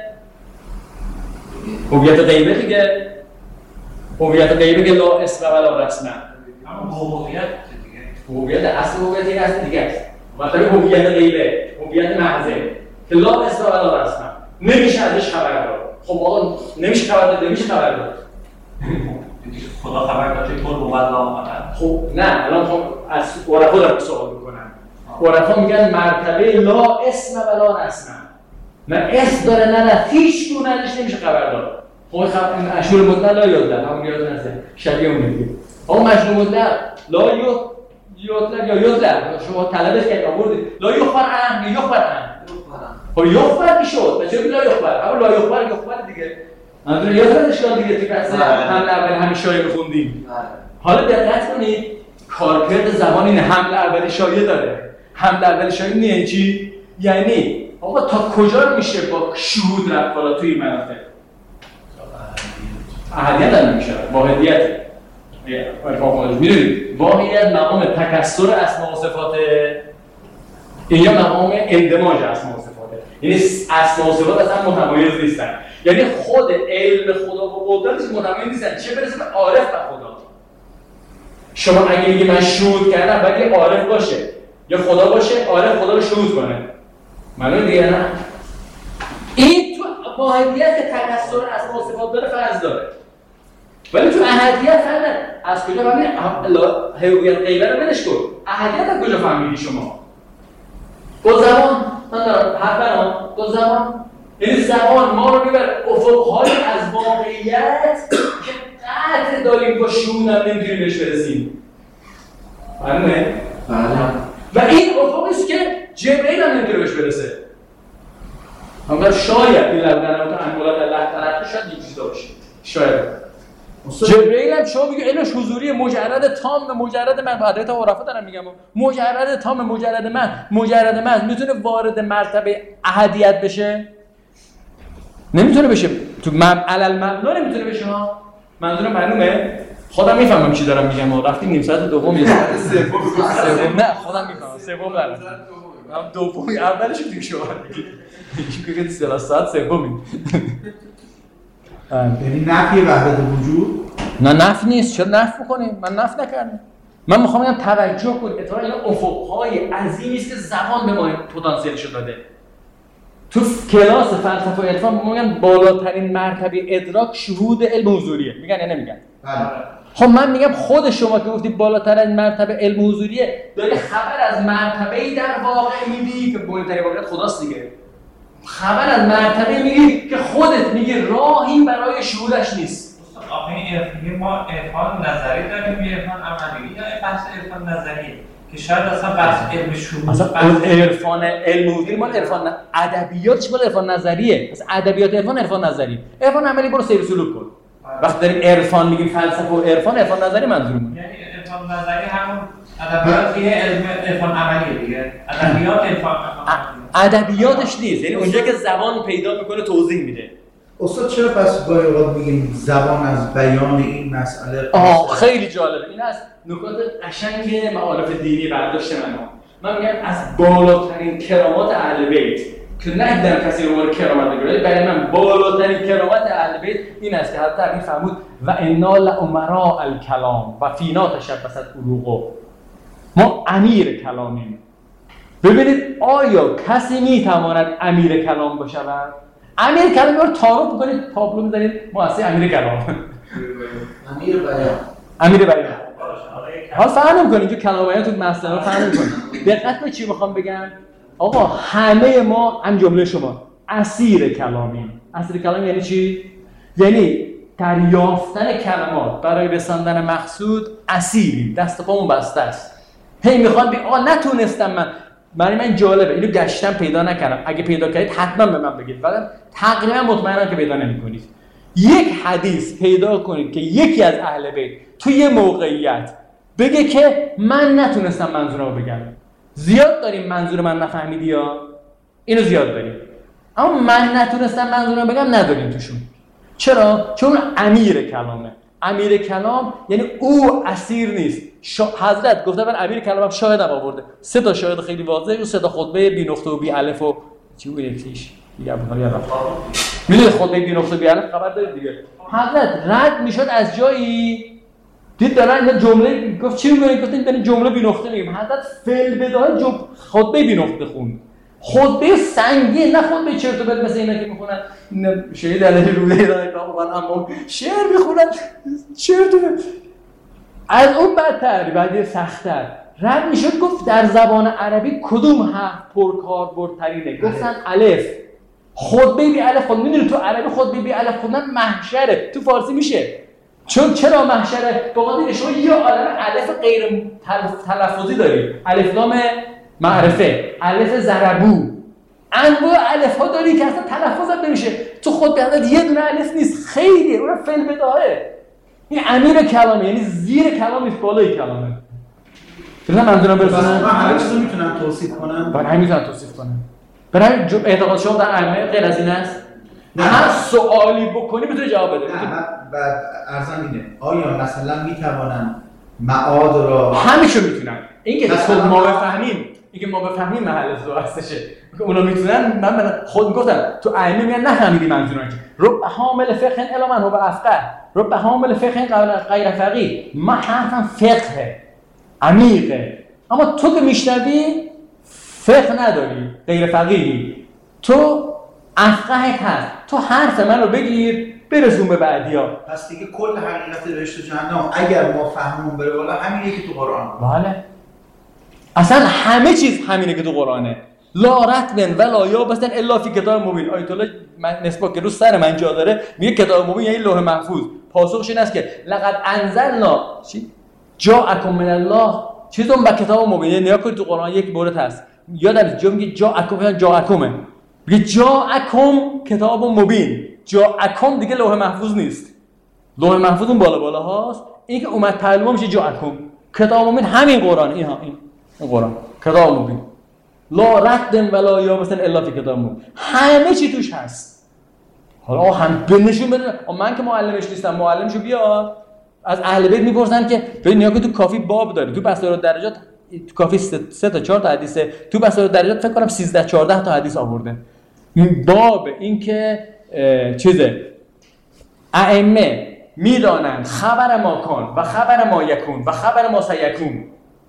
هویت غیبه دیگه. هویت غیبه که لا اسم ولا رسم. اما هویت دیگه. هویت اصل هویت یک اصل دیگه است. مرتبه هویت غیبه، هویت محضه که لا اسم ولا رسم. نمیشه ازش خبر داد. خب آقا نمیشه خبر داد، نمیشه خبر داد. خدا خبر داد که کل بود لا آمدن. خب نه الان خب از عرفا دارم سوال میکنم. عرفا میگن مرتبه لا اسم ولا رسم. نه اسم داره نه نه هیچ گونه ازش نمیشه خبر داد. خب این اشور مطلق لا یادم همون یاد نشه شبیه اون دیگه. آقا مشروع مطلق لا یو یطلق یا یطلق شما طلبش که آوردید لا یخبر عن یا یخبر عن. خب یخبر کی شد؟ بچه‌ها لا یخبر. اما لا یخبر یخبر دیگه. منظور یادتون اشکال دیگه تو بحث حمل اول همین شایعه خوندیم. حالا دقت کنید کارکرد زبان این حمل اول شایعه داره. حمل اول شایعه نه چی؟ یعنی آقا تا کجا میشه با شهود رفت بالا توی این مناطق؟ احدیت هم نمیشه، واحدیت. میدونید واحدیت مقام تکثر اسماء و صفات این یا مقام اندماج اسماء و صفاته. یعنی اسماء و صفات اصلا متمایز نیستن. یعنی خود علم خدا و قدرتش متمایز نیستن. چه برسه به عارف به خدا. شما اگه میگی من شهود کردم ولی عارف باشه یا خدا باشه، عارف خدا رو شهود کنه. معلومه دیگه نه؟ این تو واحدیت که تکثر اسماء و صفات داره فرض داره. ولی تو احدیت فرض از کجا فهمیدی؟ هویت غیبه رو ولش کن. احدیت از کجا فهمیدی شما؟ با زمان من دارم حرفم با زمان یعنی زمان ما رو میبره افق‌های از واقعیت که قطع داریم با شهود هم نمیتونیم بهش برسیم. معلومه؟ بله. و این افقیست که جبرئیل هم نمیتونه بهش برسه. اما شاید این لبنان انگولات الله تعالی شاید یک چیز باشه. شاید جبرئیل هم شما میگه علمش حضوری مجرد تام مجرد من بعد تا عرفا دارم میگم مجرد تام مجرد من مجرد من میتونه وارد مرتبه احدیت بشه؟ نمیتونه بشه. تو مب علل مبنا نمیتونه بشه ها. منظورم معلومه؟ خودم میفهمم چی دارم میگم. ما رفتیم نیم ساعت دوم یه ساعت سوم نه خودم میفهمم سوم دارم. هم دومی اولش دیگه شما دیگه که سه ساعت سومی. یعنی نفی وحدت وجود؟ نه نفی نیست. چرا نفی می‌کنیم؟ من نفی نکردم. من میخوام بگم توجه کنید. اتفاقا این افق‌های عظیمی است که زمان به ما پتانسیلش داده. تو کلاس فلسفه و عرفان میگن بالاترین مرتبه ادراک شهود علم حضوریه. میگن یا نمیگن؟ بله. خب من میگم خود شما که گفتی بالاترین مرتبه علم حضوریه داری خبر از مرتبه‌ای در واقع میدی که بالاترین واقعیت خداست دیگه. خبر از مرتبه میگی که خودت میگی راهی برای شهودش نیست. آخه این عرفان ما عرفان نظری داریم یه عرفان عملی یا بحث عرفان نظری که شاید اصلا بحث علم شهود اصلا عرفان علم حضوری مال عرفان ادبیاتش مال عرفان نظریه. مثلا ادبیات عرفان عرفان نظری. عرفان عملی برو سیر سلوک کن. وقتی داریم عرفان میگیم فلسفه و عرفان عرفان نظری منظورمون. یعنی عرفان نظری همون ادبیات یه علم عرفان عملیه دیگه. ادبیات عرفان ادبیاتش نیست. یعنی اونجا که زبان پیدا میکنه توضیح میده. استاد چرا پس گاهی اوقات میگیم زبان از بیان این مسئله؟ آه خیلی جالبه. این از نکات قشنگ معارف دینی برداشت منه. من میگم از بالاترین کرامات اهل بیت که نه در کسی رو مورد کرامت بگیره، برای من بالاترین کرامت اهل بیت این است که حتی این فرمود و انا لامراء الکلام و فینا تشبثت عروقه. ما امیر کلامیم. ببینید آیا کسی میتواند امیر کلام بشه؟ امیر کلام رو تعارف کنید، تابلو می‌ذارید مؤسسه امیر کلام. امیر بیان. امیر بیان. حالا فهم کنید که کلامایان تو مسئله رو فهم کنید. دقت به چی میخوام بگم؟ آقا همه ما هم جمله شما اسیر کلامیم. اسیر کلام یعنی چی؟ یعنی دریافتن کلمات برای رساندن مقصود اسیریم. دست پامون بسته است. هی میخوام بگم آ نتونستم من. برای من جالبه اینو گشتم پیدا نکردم. اگه پیدا کردید حتما به من بگید. ولی تقریبا مطمئنم که پیدا نمی‌کنید. یک حدیث پیدا کنید که یکی از اهل بیت توی یه موقعیت بگه که من نتونستم منظورمو بگم. زیاد داریم منظور من نفهمیدی یا اینو زیاد داریم، اما من نتونستم منظورمو بگم نداریم توشون. چرا؟ چون امیر کلامه. امیر کلام یعنی او اسیر نیست. شا... حضرت گفته من امیر کلامم شاهدم آورده، سه تا شاهد خیلی واضحه و سه تا خطبه بی نقطه و بی الف و چی بود یکیش دیگه ابوالحال یادم میدونید خطبه بی نقطه و بی الف خبر دارید دیگه. حضرت رد میشد از جایی دید دارن این جمله گفت چی میگه، گفت این جمله بی نقطه میگیم. حضرت فعل بداهه جمله خطبه بی نقطه خوند، خطبه سنگین، نه خطبه چرت و پرت مثل اینا که میخونن این شهید علیه روده داره کاملا اما شعر میخونن چرت و پرت. از اون بدتر بعد سخت‌تر رد میشد گفت در زبان عربی کدوم حرف پرکاربردترینه؟ گفتن الف. خطبه بی الف خوند. میدونی تو عربی خطبه بی الف خوندن محشره، تو فارسی میشه. چون چرا محشره؟ بخاطر شما یه عالمه الف غیر تلفظی داری، الف لام معرفه، الف ضربو، انواع الف ها داری که اصلا تلفظ هم نمیشه. تو خطبه حضرت یه دونه الف نیست، خیلیه، اون فعل بداهه. این امیر کلامه، یعنی زیر کلام نیست، بالای کلامه. بذار منظورم برسونم. من همه چیزو میتونم توصیف کنم. برای همین میتونم توصیف کنم. برای اعتقاد شما در ائمه غیر از این است؟ هر سوالی بکنی میتونی جواب بده. نه من بعد ارزم اینه، آیا مثلا میتوانم معاد را همیشه میتونن. اینکه خود ما بفهمیم، اینکه ما بفهمیم محل سوال هستشه. اونا میتونن. من خود گفتم تو ائمه میگن نفهمیدی منظورم چی. رب حامل فقه الا من هو افقه، رب حامل فقه غیر فقیه. ما حرفم فقه عمیقه، اما تو که میشنوی فقه نداری، غیر فقیهی، تو افقهت هست. تو حرف منو بگیر برسون به بعدیا. پس دیگه کل حقیقت رشته جهنم اگر ما فهممون بره بالا همینه که تو قرآن. بله اصلا همه چیز همینه که تو قرآنه. لا رتبن ولا یابسن الا فی کتاب مبین. آیت الله نسبت که رو سر من جا داره میگه کتاب مبین یعنی لوح محفوظ. پاسخش این است که لقد انزلنا چی جاءکم من الله چیزون با کتاب مبین. نیا کنید تو قرآن یک مورد هست یادم جا میگه جاءکم جاءکمه، میگه جاءکم کتاب مبین. جاءکم دیگه لوح محفوظ نیست، لوح محفوظ اون بالا بالا هاست. این که اومد تعلیم میشه جاءکم کتاب مبین. همین قرآن این ها این, این قرآن کتاب مبین لا رد ولا یا مثلا الا فی کتاب مبین، همه چی توش هست. حالا هم بنشون بده. من که معلمش نیستم، معلمشو بیا. از اهل بیت میپرسن که ببین نیا که تو کافی باب داره، تو بساط درجات تو کافی سه تا چهار تا حدیثه، تو بساط درجات فکر کنم سیزده چهارده تا حدیث آورده. این باب این که چیزه ائمه میدانند خبر ما کن و خبر ما یکون و خبر ما سیکون.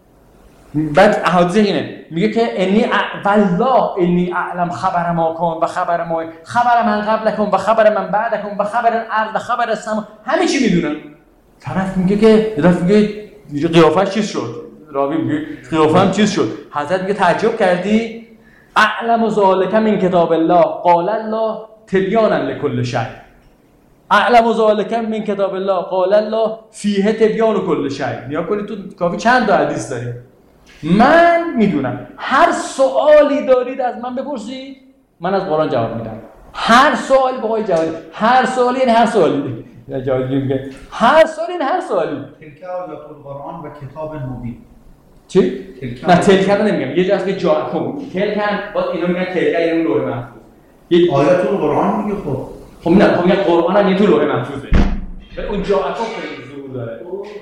بعد احادیث اینه میگه که انی والله انی اعلم خبر ما کن و خبر ما خبر من قبلکم و خبر من بعدکم و خبر الارض و خبر السما. همه چی میدونن. طرف میگه که طرف میگه قیافش چیز شد، راوی میگه قیافم چیز شد. حضرت میگه تعجب کردی؟ اعلم ذالک من کتاب الله قال الله تبیانا لكل شیء. اعلم ذالک من کتاب الله قال الله فیه تبیان کل شیء. نیا کنید تو کافی چند تا حدیث داریم. من میدونم. هر سوالی دارید از من بپرسید، من از قرآن جواب میدم. هر سوالی بخواید جواب بدید. هر سوالی یعنی هر سوالی. یا جواب میگه هر سوالی یعنی هر سوالی. تلک آیات القرآن و کتاب مبین. چی؟ نه تلک رو نمیگم. یه جاست که جاءکم. تلک باز اینا میگن تلک یعنی لوح محفوظ. یک آیات القرآن میگه خب. خب نه خب میگن قرآن هم یه تو لوح محفوظه. اون جاءکم خیلی زور داره.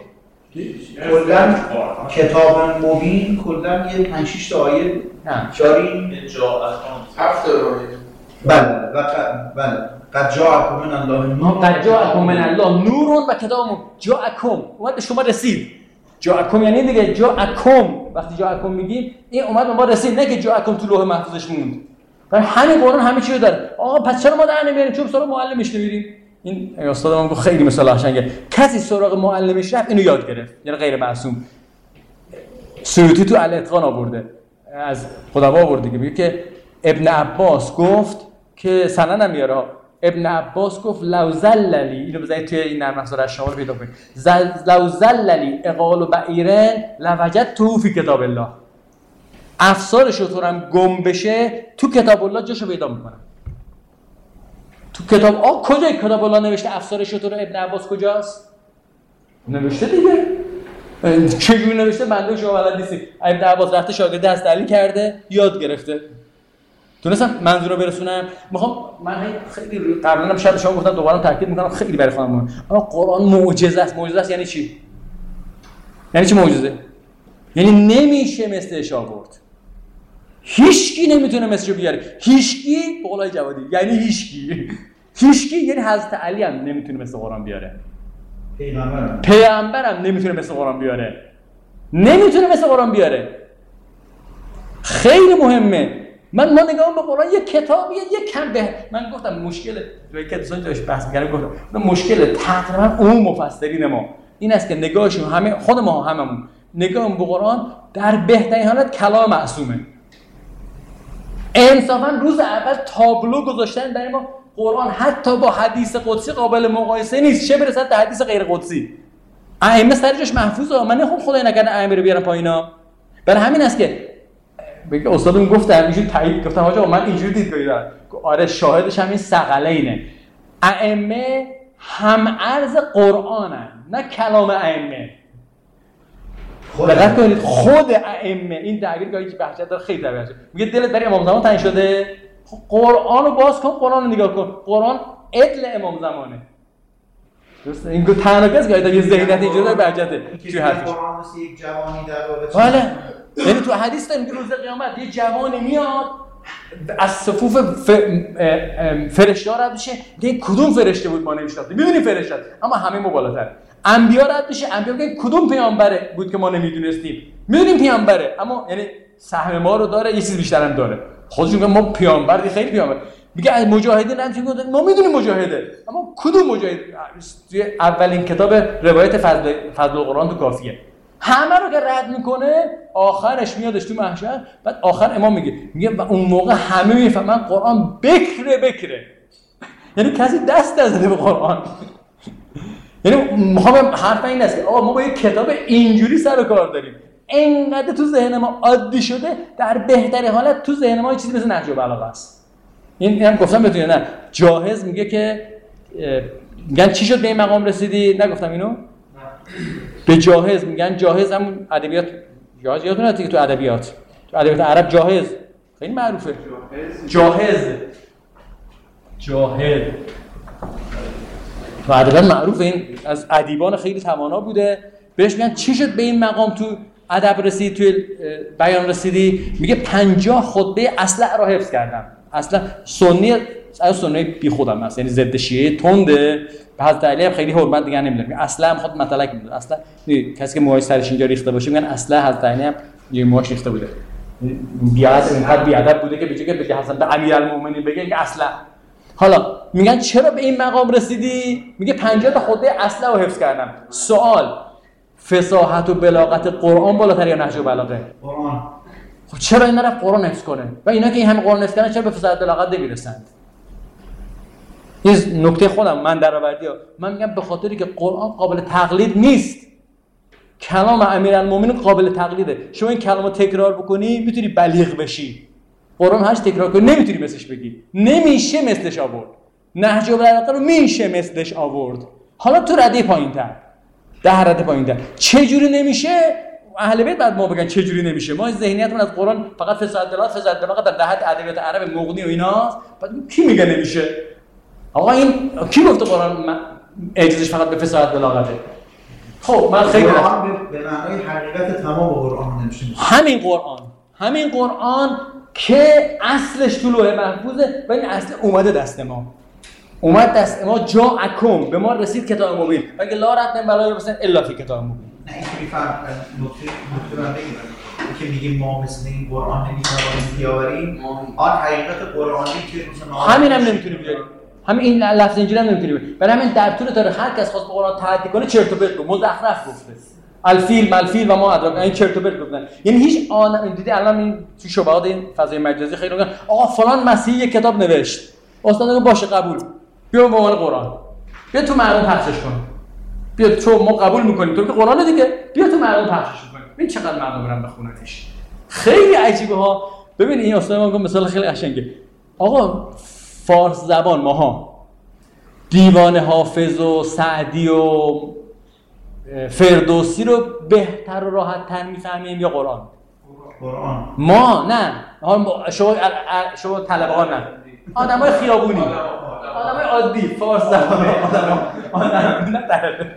کلاً کتاب مبین کلاً یه پنج شش تا آیه داریم. جاءکم هفت آیه. بله و بله قد جاءکم من الله نور. قد جاءکم من الله نور و کتاب مبین. جاءکم اومد به شما رسید. جاءکم یعنی دیگه جاءکم. وقتی جاءکم میگیم این اومد به ما رسید، نه که جاءکم تو لوح محفوظش موند. برای همین قرآن همه چی رو داره. آقا پس چرا ما در نمیاریم؟ چون سراغ معلمش نمیریم. این استادم گفت خیلی مثال قشنگه. کسی سراغ معلمش رفت اینو یاد گرفت، یعنی غیر معصوم. سیوطی تو الاتقان آورده از خداوا آورده که میگه که ابن عباس گفت که سند نمیاره. ابن عباس گفت لو زللی، اینو بزنید توی این نرم افزار الشامل پیدا کنید. لو زللی اقال بعیرن لوجدته فی کتاب الله. افسار شترم گم بشه تو کتاب الله جاشو پیدا میکنم. تو کتاب آ کجای کتاب الله نوشته افسار شتر ابن عباس کجاست؟ نوشته دیگه. چجوری نوشته بنده شما بلد نیستی. ایوب دعواز رفته شاگرد دست علی کرده، یاد گرفته. تونستم منظور رو برسونم. میخوام من خیلی قبلا هم شاید شما گفتم دوباره تاکید میکنم خیلی برای خودم مهم. اما قرآن معجزه است. معجزه است یعنی چی؟ یعنی چی معجزه؟ یعنی نمیشه مثلش آورد. هیچکی نمیتونه مثلشو بیاره. هیچکی به قولای جوادی یعنی هیچکی. هیچکی یعنی حضرت علی هم نمیتونه مثل قرآن بیاره. پیغمبرم پیغمبرم نمیتونه مثل قرآن بیاره. نمیتونه مثل قرآن بیاره. خیلی مهمه. من ما نگاه به قرآن یه کتابیه یه کم به من گفتم مشکل توی که دوستان جاش بحث می‌کردم گفتم مشکل تقریبا اون مفسرین ما این است که نگاهشون همه خود ما هممون نگاه به قرآن در بهترین حالت کلام معصومه. انصافا روز اول تابلو گذاشتن برای ما قرآن حتی با حدیث قدسی قابل مقایسه نیست، چه برسد تا حدیث غیر قدسی. ائمه سر جاش محفوظه. من خب خدای نکنه ائمه رو بیارم پایینا. برای همین است که بگه استادم گفت اینجوری تایید گفتم آقا من اینجوری دیدگاهی دارم. آره شاهدش همین ثقلینه. ائمه هم عرض قرآنن نه کلام ائمه. دقت کنید خود ائمه این تعبیر گاهی که بحث داره خیلی تعبیر میگه دلت برای امام زمان تنگ شده قرآن رو باز کن قرآن رو نگاه کن قرآن عدل امام زمانه. درسته این گو تنها کسی که یه ذهنیت اینجوری داره برجته توی حرفش قرآن مثل یک جوانی در واقع بله یعنی تو حدیث داریم که روز قیامت یه جوانی میاد از صفوف ف... فرشته ها رد میشه میگه کدوم فرشته بود ما نمیشناختیم میدونیم فرشته اما همه ما بالاتر انبیا رد میشه انبیا میگه کدوم پیامبره بود که ما نمیدونستیم میدونیم پیامبره اما یعنی سهم ما رو داره یه چیز بیشتر هم داره خودشون میگن ما پیامبر دی خیلی پیامبر میگه از مجاهدین هم میگن ما میدونیم مجاهده اما کدوم مجاهد توی اولین کتاب روایت فضل فضل القرآن تو کافیه همه رو که رد میکنه آخرش میادش تو محشر بعد آخر امام میگه میگه و اون موقع همه میفهمن قرآن بکره بکره یعنی کسی دست نزده به قرآن یعنی میخوام حرف این است که آقا ما با یک کتاب اینجوری سر و کار داریم اینقدر تو ذهن ما عادی شده در بهترین حالت تو ذهن ما چیزی مثل نهج البلاغه است. این هم گفتم بهتون نه جاهز میگه که میگن چی شد به این مقام رسیدی نگفتم اینو به جاهز میگن جاهز همون ادبیات جاهز یادتونه دیگه تو ادبیات تو ادبیات عرب جاهز خیلی معروفه جاهز جاهز تو ادبیات معروفه این از ادیبان خیلی توانا بوده بهش میگن چی شد به این مقام تو ادب رسید توی بیان رسیدی میگه پنجاه خطبه اصلع را حفظ کردم اصلا سنی از سنی بی خودم هست یعنی ضد شیعه تنده به حضرت علی هم خیلی حرمت دیگه نمیدونم اصلا هم خود مطلق میدونه اصلا کسی که موهای سرش اینجا ریخته باشه میگن اصلا حضرت علی هم یه موهاش ریخته بوده بیادب اینقدر بیادب بوده که بجای که بگه حسن به امیرالمومنین بگه که اصلا حالا میگن چرا به این مقام رسیدی میگه پنجاه تا خطبه اصلا رو حفظ کردم سوال فصاحت و بلاغت قرآن بالاتر یا نهج البلاغه قرآن خب چرا اینا رو قرآن حفظ کنه و اینا که این همه قرآن حفظ کردن چرا به فصاحت بلاغت نمیرسند این نکته خودم من درآوردی من میگم به خاطری که قرآن قابل تقلید نیست کلام امیرالمومنین قابل تقلیده شما این کلامو تکرار بکنی میتونی بلیغ بشی قرآن هرچی تکرار کنی نمیتونی مثلش بگی نمیشه مثلش آورد نهج البلاغه رو میشه مثلش آورد حالا تو رده پایین‌تر ده رده پایین‌تر چه جوری نمیشه اهل بیت بعد ما بگن چه جوری نمیشه ما ذهنیتمون از قرآن فقط فصاحت بلاغت فصاحت بلاغت در دهه ادبیات عرب مغنی و ایناست بعد کی میگه نمیشه آقا این کی گفته قرآن اجازهش فقط به فصاحت بلاغته خب من خیلی قرآن به معنای حقیقت تمام قرآن نمیشه همین قرآن همین قرآن که اصلش تو لوح محفوظه و این اصل اومده دست ما اومد دست ما جا اکم به ما رسید کتاب مبین مگه لا رد بلای مثلا الا فی کتاب مبین نه این که میفهم نکته نکته من بگیم که میگیم ما مثل این قرآن نمیتونیم بیاوریم آن حقیقت قرآنی که همین هم نمیتونیم بیاریم همین این لفظ اینجوری هم نمیتونیم بیاریم برای همین در طول تاریخ هر کس خواست به قرآن تعدی کنه چرت و پرت گفت مزخرف گفته الفیل ملفیل و ما ادراک این چرت و پرت گفتن یعنی هیچ آن دیدی الان این تو شبهات این فضای مجازی خیلی میگن آقا فلان مسیحی یک کتاب نوشت استاد میگه باشه قبول بیا به عنوان قرآن بیا تو مردم پخشش کن بیا تو ما قبول میکنیم تو که قرآن دیگه بیا تو مردم پخشش کن ببین چقدر مردم برن بخوننش خیلی عجیبه ها ببین این استاد ما میگه مثال خیلی قشنگه آقا فارس زبان ماها دیوان حافظ و سعدی و فردوسی رو بهتر و راحت تر میفهمیم یا قرآن؟ قرآن. ما نه، شما شما طلبه‌ها نه، آدمای خیابونی، آدمای عادی، فارس زبان آدم آدم نه طلبه.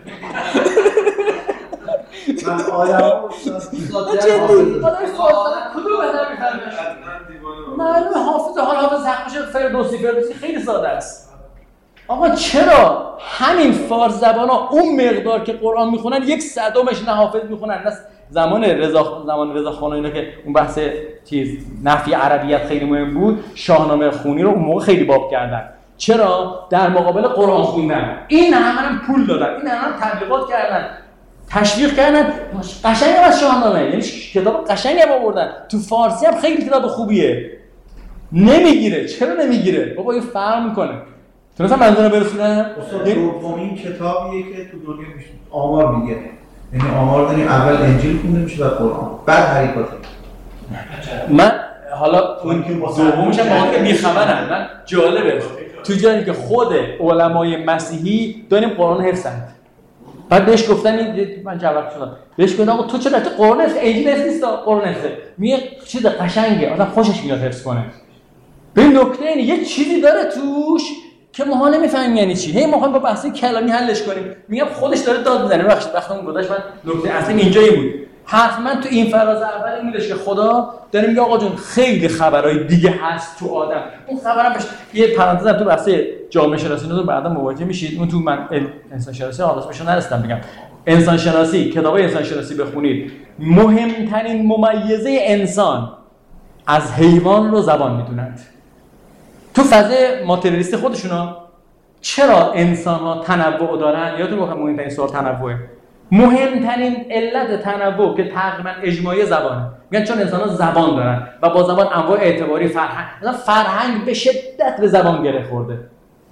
من آدم جدی آدم فارس کدوم بهتر میفهمه؟ معلومه حافظ حال حافظ حق باشه فردوسی فردوسی خیلی ساده است. آقا چرا همین فارس زبانا اون مقدار که قرآن میخونن یک صدمش نه حافظ میخونن نه زمان رضا زمان رضا خان اینا که اون بحث چیز نفی عربیت خیلی مهم بود شاهنامه خونی رو اون موقع خیلی باب کردن. چرا؟ در مقابل قرآن خوندن. این همه هم پول دادن، این همه هم تبلیغات کردن، تشویق کردن، قشنگ هم از شاهنامه، یعنی کتاب قشنگی هم آوردن. تو فارسی هم خیلی کتاب خوبیه. نمیگیره. چرا نمیگیره؟ بابا این فرق میکنه. تو مثلا منظورم برسونم استاد دومین کتابیه که تو دنیا میشه آمار میگه. یعنی آمار داریم اول انجیل خونده میشه بعد قرآن بعد هری پاتر. من حالا اون که دومش هم واقعا بی‌خبرن. من جالبه تو جایی که خود علمای مسیحی داریم قرآن حفظن. بعد بهش گفتن این من جواب شدم. بهش گفتم آقا تو چرا تو قرآن حفظ انجیل حفظ نیست قرآن حفظه. میگه چیز قشنگه آدم خوشش میاد حفظ کنه. به نکته اینه یه چیزی داره توش که ماها نمیفهمیم یعنی چی. هی ما می‌خوایم با بحث کلامی حلش کنیم. میگم خودش داره داد میزنه. ببخشید وقتمون گذشت. من نکته اصلی اینجایی بود. حتما تو این فراز اول این میشه که خدا داره میگه آقا جون خیلی خبرای دیگه هست تو آدم. اون خبرم بهش یه پرانتز تو بحث جامعه شناسی رو بعدا مواجه میشید. اون تو من انسان شناسی حالا اسمش نرسیدم بگم. انسان شناسی کتابای انسان شناسی بخونید. مهمترین ممیزه انسان از حیوان رو زبان میدونند. تو فضای ماتریالیستی خودشونا چرا انسان‌ها تنوع دارن؟ یادتون باشه مهمترین سوال تنوعه. مهمترین علت تنوع که تقریبا اجماعی زبانه. میگن چون انسان‌ها زبان دارن و با زبان انواع اعتباری فرهنگ، مثلا فرهنگ به شدت به زبان گره خورده.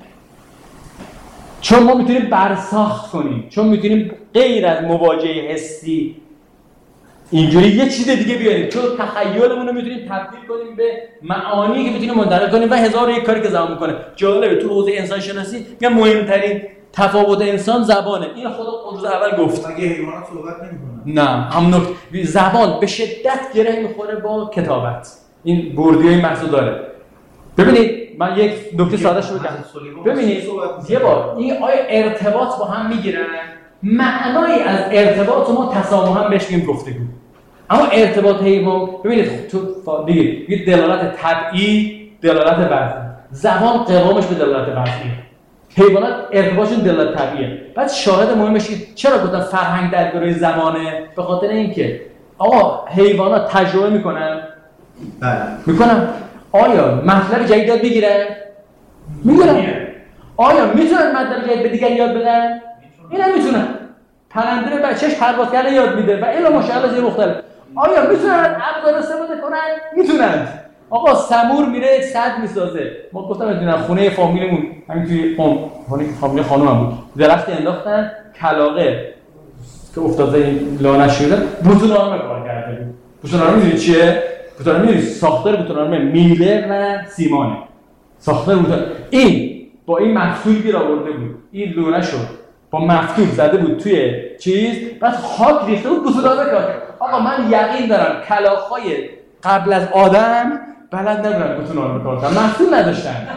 چون ما میتونیم برساخت کنیم، چون میتونیم غیر از مواجهه حسی اینجوری یه چیز دیگه بیاریم، چون تخیلمون رو میتونیم تبدیل کنیم به معانی که میتونیم مندرج کنیم و هزار و یک کاری که زبان میکنه. جالبه تو حوزه انسان شناسی میگن مهمترین تفاوت انسان زبانه. این خدا روز اول گفت. مگه حیوانات صحبت نمیکنن؟ نه، هم نکته زبان به شدت گره میخوره با کتابت. این بردیای محسوس داره. ببینید من یک نکته ساده شو بگم. ببینید یه بار این آیا ارتباط با هم میگیرن؟ معنایی از ارتباط ما تسامح هم بهش میگیم گفتگو. اما ارتباط حیوان ببینید تو دیگه یه دلالت طبعی، دلالت وضعی. زبان قوامش به دلالت وضعی. حیوانات ارتباطشون دلالت طبیعیه. بعد شاهد مهمش چرا گفتن فرهنگ در گروه زمانه؟ به خاطر اینکه آقا حیوانات تجربه میکنن. بله. میکنن. آیا مطلب جدید یاد بگیرن؟ میگیرن. آیا میتونن مطلب جدید به دیگری یاد بدن؟ اینا میتونن. پرنده رو بچه‌ش پرواز کردن یاد میده و الا ماشاءالله زیر مختلف. آیا میتونن از ابزار استفاده کنن؟ میتونن. آقا سمور میره صد میسازه. ما گفتم میدونن خونه فامیلمون همین توی قم خونه فامیل خانومم بود. درخت انداختن کلاغه که افتاده لانه شده بوتون آرمه کار کرده بود. بوتون آرمه میدونی چیه؟ بوتون آرمه میدونی ساختار بوتون آرمه میله و سیمانه. ساختار بوتون این با این محصول گیر آورده بود. این لونه شد. با مفتوح زده بود توی چیز بعد خاک ریخته بود بوتون آرمه کار کرد. آقا من یقین دارم کلاغ‌های قبل از آدم بلد نبودن بوتون آرمه کار کنن. محصول نداشتن.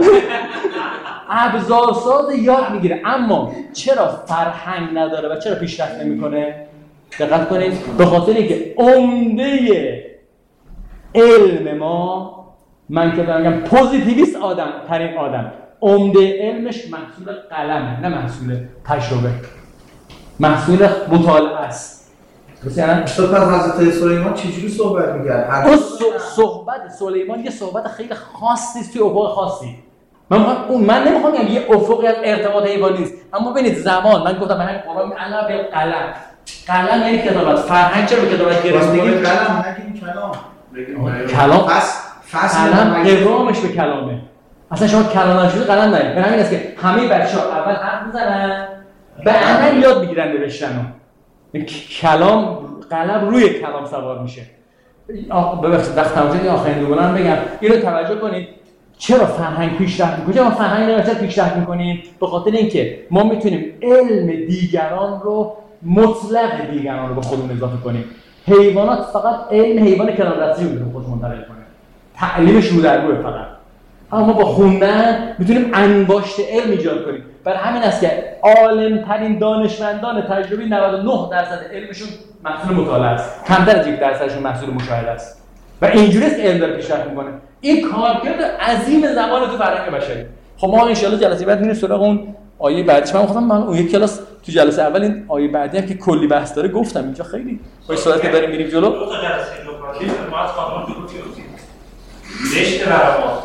ابزارساز یاد میگیره. اما چرا فرهنگ نداره و چرا پیشرفت نمیکنه؟ دقت کنید. به خاطر اینکه عمده علم ما من که دارم پوزیتیویست آدم ترین آدم عمده علمش محصول قلمه نه محصول تجربه. محصول مطالعه است. مثلا تو پس حضرت سلیمان چجوری صحبت می‌کرد؟ اون صحبت سلیمان یه صحبت خیلی خاصی است توی افق خاصی. من اون من نمیخوام بگم یه افقی از ارتباط حیوانی است، اما ببینید زبان من گفتم من قرآن علاوه بر قلم قلم یعنی کتابت فرهنگ چرا به کتابت گرفت میگیم قلم نگیم کلام کلام پس فصل قلم قوامش به کلامه. اصلا شما کلام نشده قلم ندارید. به همین است که همه بچه‌ها اول حرف میزنن به عمل یاد میگیرن نوشتن. کلام قلم روی کلام سوار میشه. ببخشید وقت تمام شد آخرین دوباره بگم اینو توجه کنید. چرا فرهنگ پیشرفت میکنه؟ ما فرهنگ نمیشه پیشرفت میکنیم به خاطر اینکه ما میتونیم علم دیگران رو مطلق دیگران رو به خودمون اضافه کنیم. حیوانات فقط علم حیوان کناررسی رو به خودش منتقل کنه. تعلیمش رو در روه فقط. اما با خوندن میتونیم انباشت علم ایجاد کنیم. برای همین است که عالم‌ترین دانشمندان تجربی نود و نه درصد علمشون محصول مطالعه است. کمتر از یک درصدشون محصول مشاهده است. و اینجوریه که علم داره پیشرفت میکنه. این کارکرد عظیم زمان تو فرهنگ بشری. خب ما ان شاءالله جلسه بعد میریم سراغ اون آیه بعدش. من خودم من اون یک کلاس تو جلسه اول این آیه بعدی هم که کلی بحث داره گفتم اینجا خیلی با صورت که داریم میریم جلو. دو تا جلسه لوکالی ما از قانون شروع کردیم. زشت برای ما.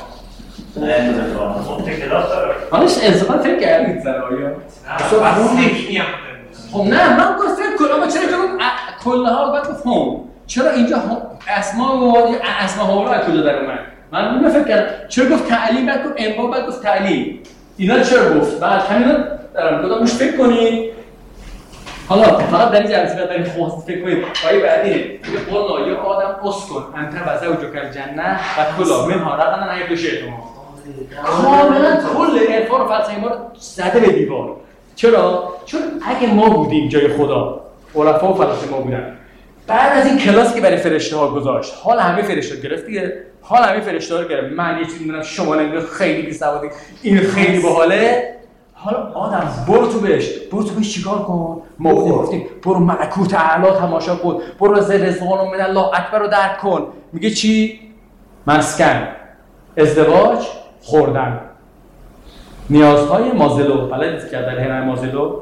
نه کلاس داره. حالش انصافا فکر کردید سر آیه. نه خوندیم. خب نه من گفتم فکر کنم چرا گفتم کلها بعد گفتم چرا اینجا اسماء و اسماء ها رو از کجا در اومد؟ من اون فکر کردم چرا گفت تعلیم بعد گفت انبا بعد گفت تعلیم اینا چرا گفت؟ بعد همینا دارم گفتم روش فکر کنید. حالا فقط در این جلسه بعد بریم خواست فکر کنید آیه بعدی قلنا یا آدم اسکن انت وزه و جوکر جنه و کلا منها رقنا نهیب شیطان. کاملا کل عرفان و فلسفه ما رو زده به دیوار. چرا؟ چون اگه ما بودیم جای خدا عرفا و فلاسفه ما بودن بعد از این کلاسی که برای فرشته‌ها گذاشت حال همه فرشته گرفت دیگه حال همه فرشته‌ها رو گرفت. من یه چیزی می‌دونم شما نمی‌دونید خیلی بی‌سوادی این خیلی باحاله. حالا آدم برو تو بهشت برو تو بهشت چیکار کن؟ ما گفتیم برو ملکوت اعلی تماشا کن برو از رضوان من الله اکبر رو درک کن. میگه چی؟ مسکن ازدواج خوردن نیازهای مازلو بلدید که در هرم مازلو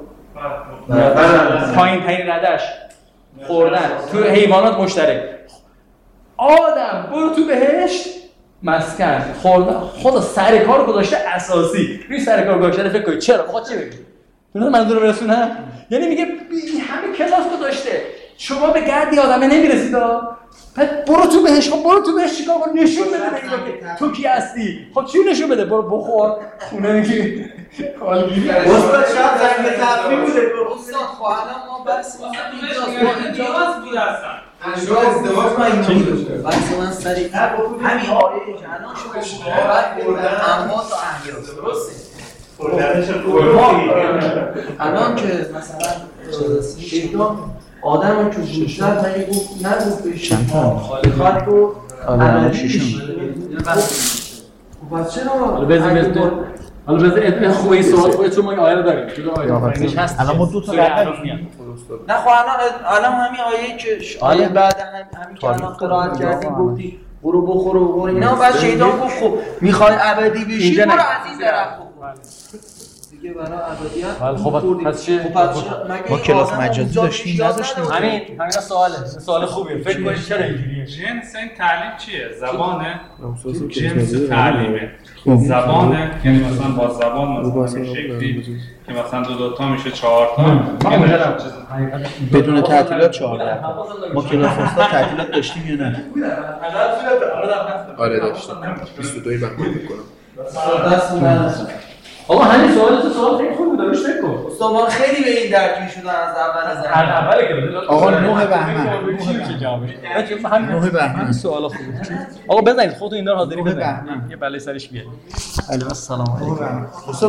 پایین ترین ردش خوردن تو حیوانات مشترک. آدم برو تو بهشت مسکن خوردن خدا سر کار گذاشته اساسی روی سر کار گذاشته. فکر کنید چرا بخواد چی بگه تو منظور رو برسونه؟ یعنی میگه همه کلاس گذاشته شما به گردی آدمه نمیرسید بعد برو تو بهش. خب برو تو بهش چیکار کن؟ نشون بده بگی تو کی هستی. خب چی نشون بده؟ برو بخور خونه میگی حالگیری استاد شاید زنگ تفریح بوده. استاد خب الان ما بحث ما نیاز بود اصلا انجام ازدواج من اینجوری داشته بحث من سریع همین آیه الان شما مبارک بردن اموات و احیا درسته الان که مثلا شیطان آدم رو که بودشتر تایی گفت نگفت به شیطان خالقات رو عملی بشید. بس چرا؟ حالا بذار بذار حالا بذار ادامه خوبه این سوال خودت چون ما این آیه رو داریم تو آیه آخرینش هست الان ما دو تا قرار نه خب الان الان همین آیه که آیه بعد همین که الان قرائت کردیم گفتی برو بخور و بخور اینا بعد شیطان گفت خب میخوای ابدی بشی برو از این درخت بخور دیگه برای ابدیت خب پس چه ما کلاس مجازی داشتیم نداشتیم همین همین سواله سوال خوبیه فکر کنید چرا اینجوریه. جنس این تعلیم چیه؟ زبانه؟ جنس تعلیمه زبانه یعنی مثلا با زبان مثلا شکلی که مثلا دو دوتا میشه چهار تا بدون تعطیلات چهارده ما کلاس استاد تعطیلات داشتیم یا نه؟ آره داشتیم بیست و دو بهمن میکنم دست من آقا همین سوال تو سوال خیلی خوب بود روش فکر کن. استاد ما خیلی به این درگیر شدن از اول از هر اوله که آقا نه بهمن چی جوابش همین نه بهمن سوالا خوبه. آقا بزنید خودتون اینا رو حاضری بزنید یه بلای سرش بیاد. علیه السلام علیکم.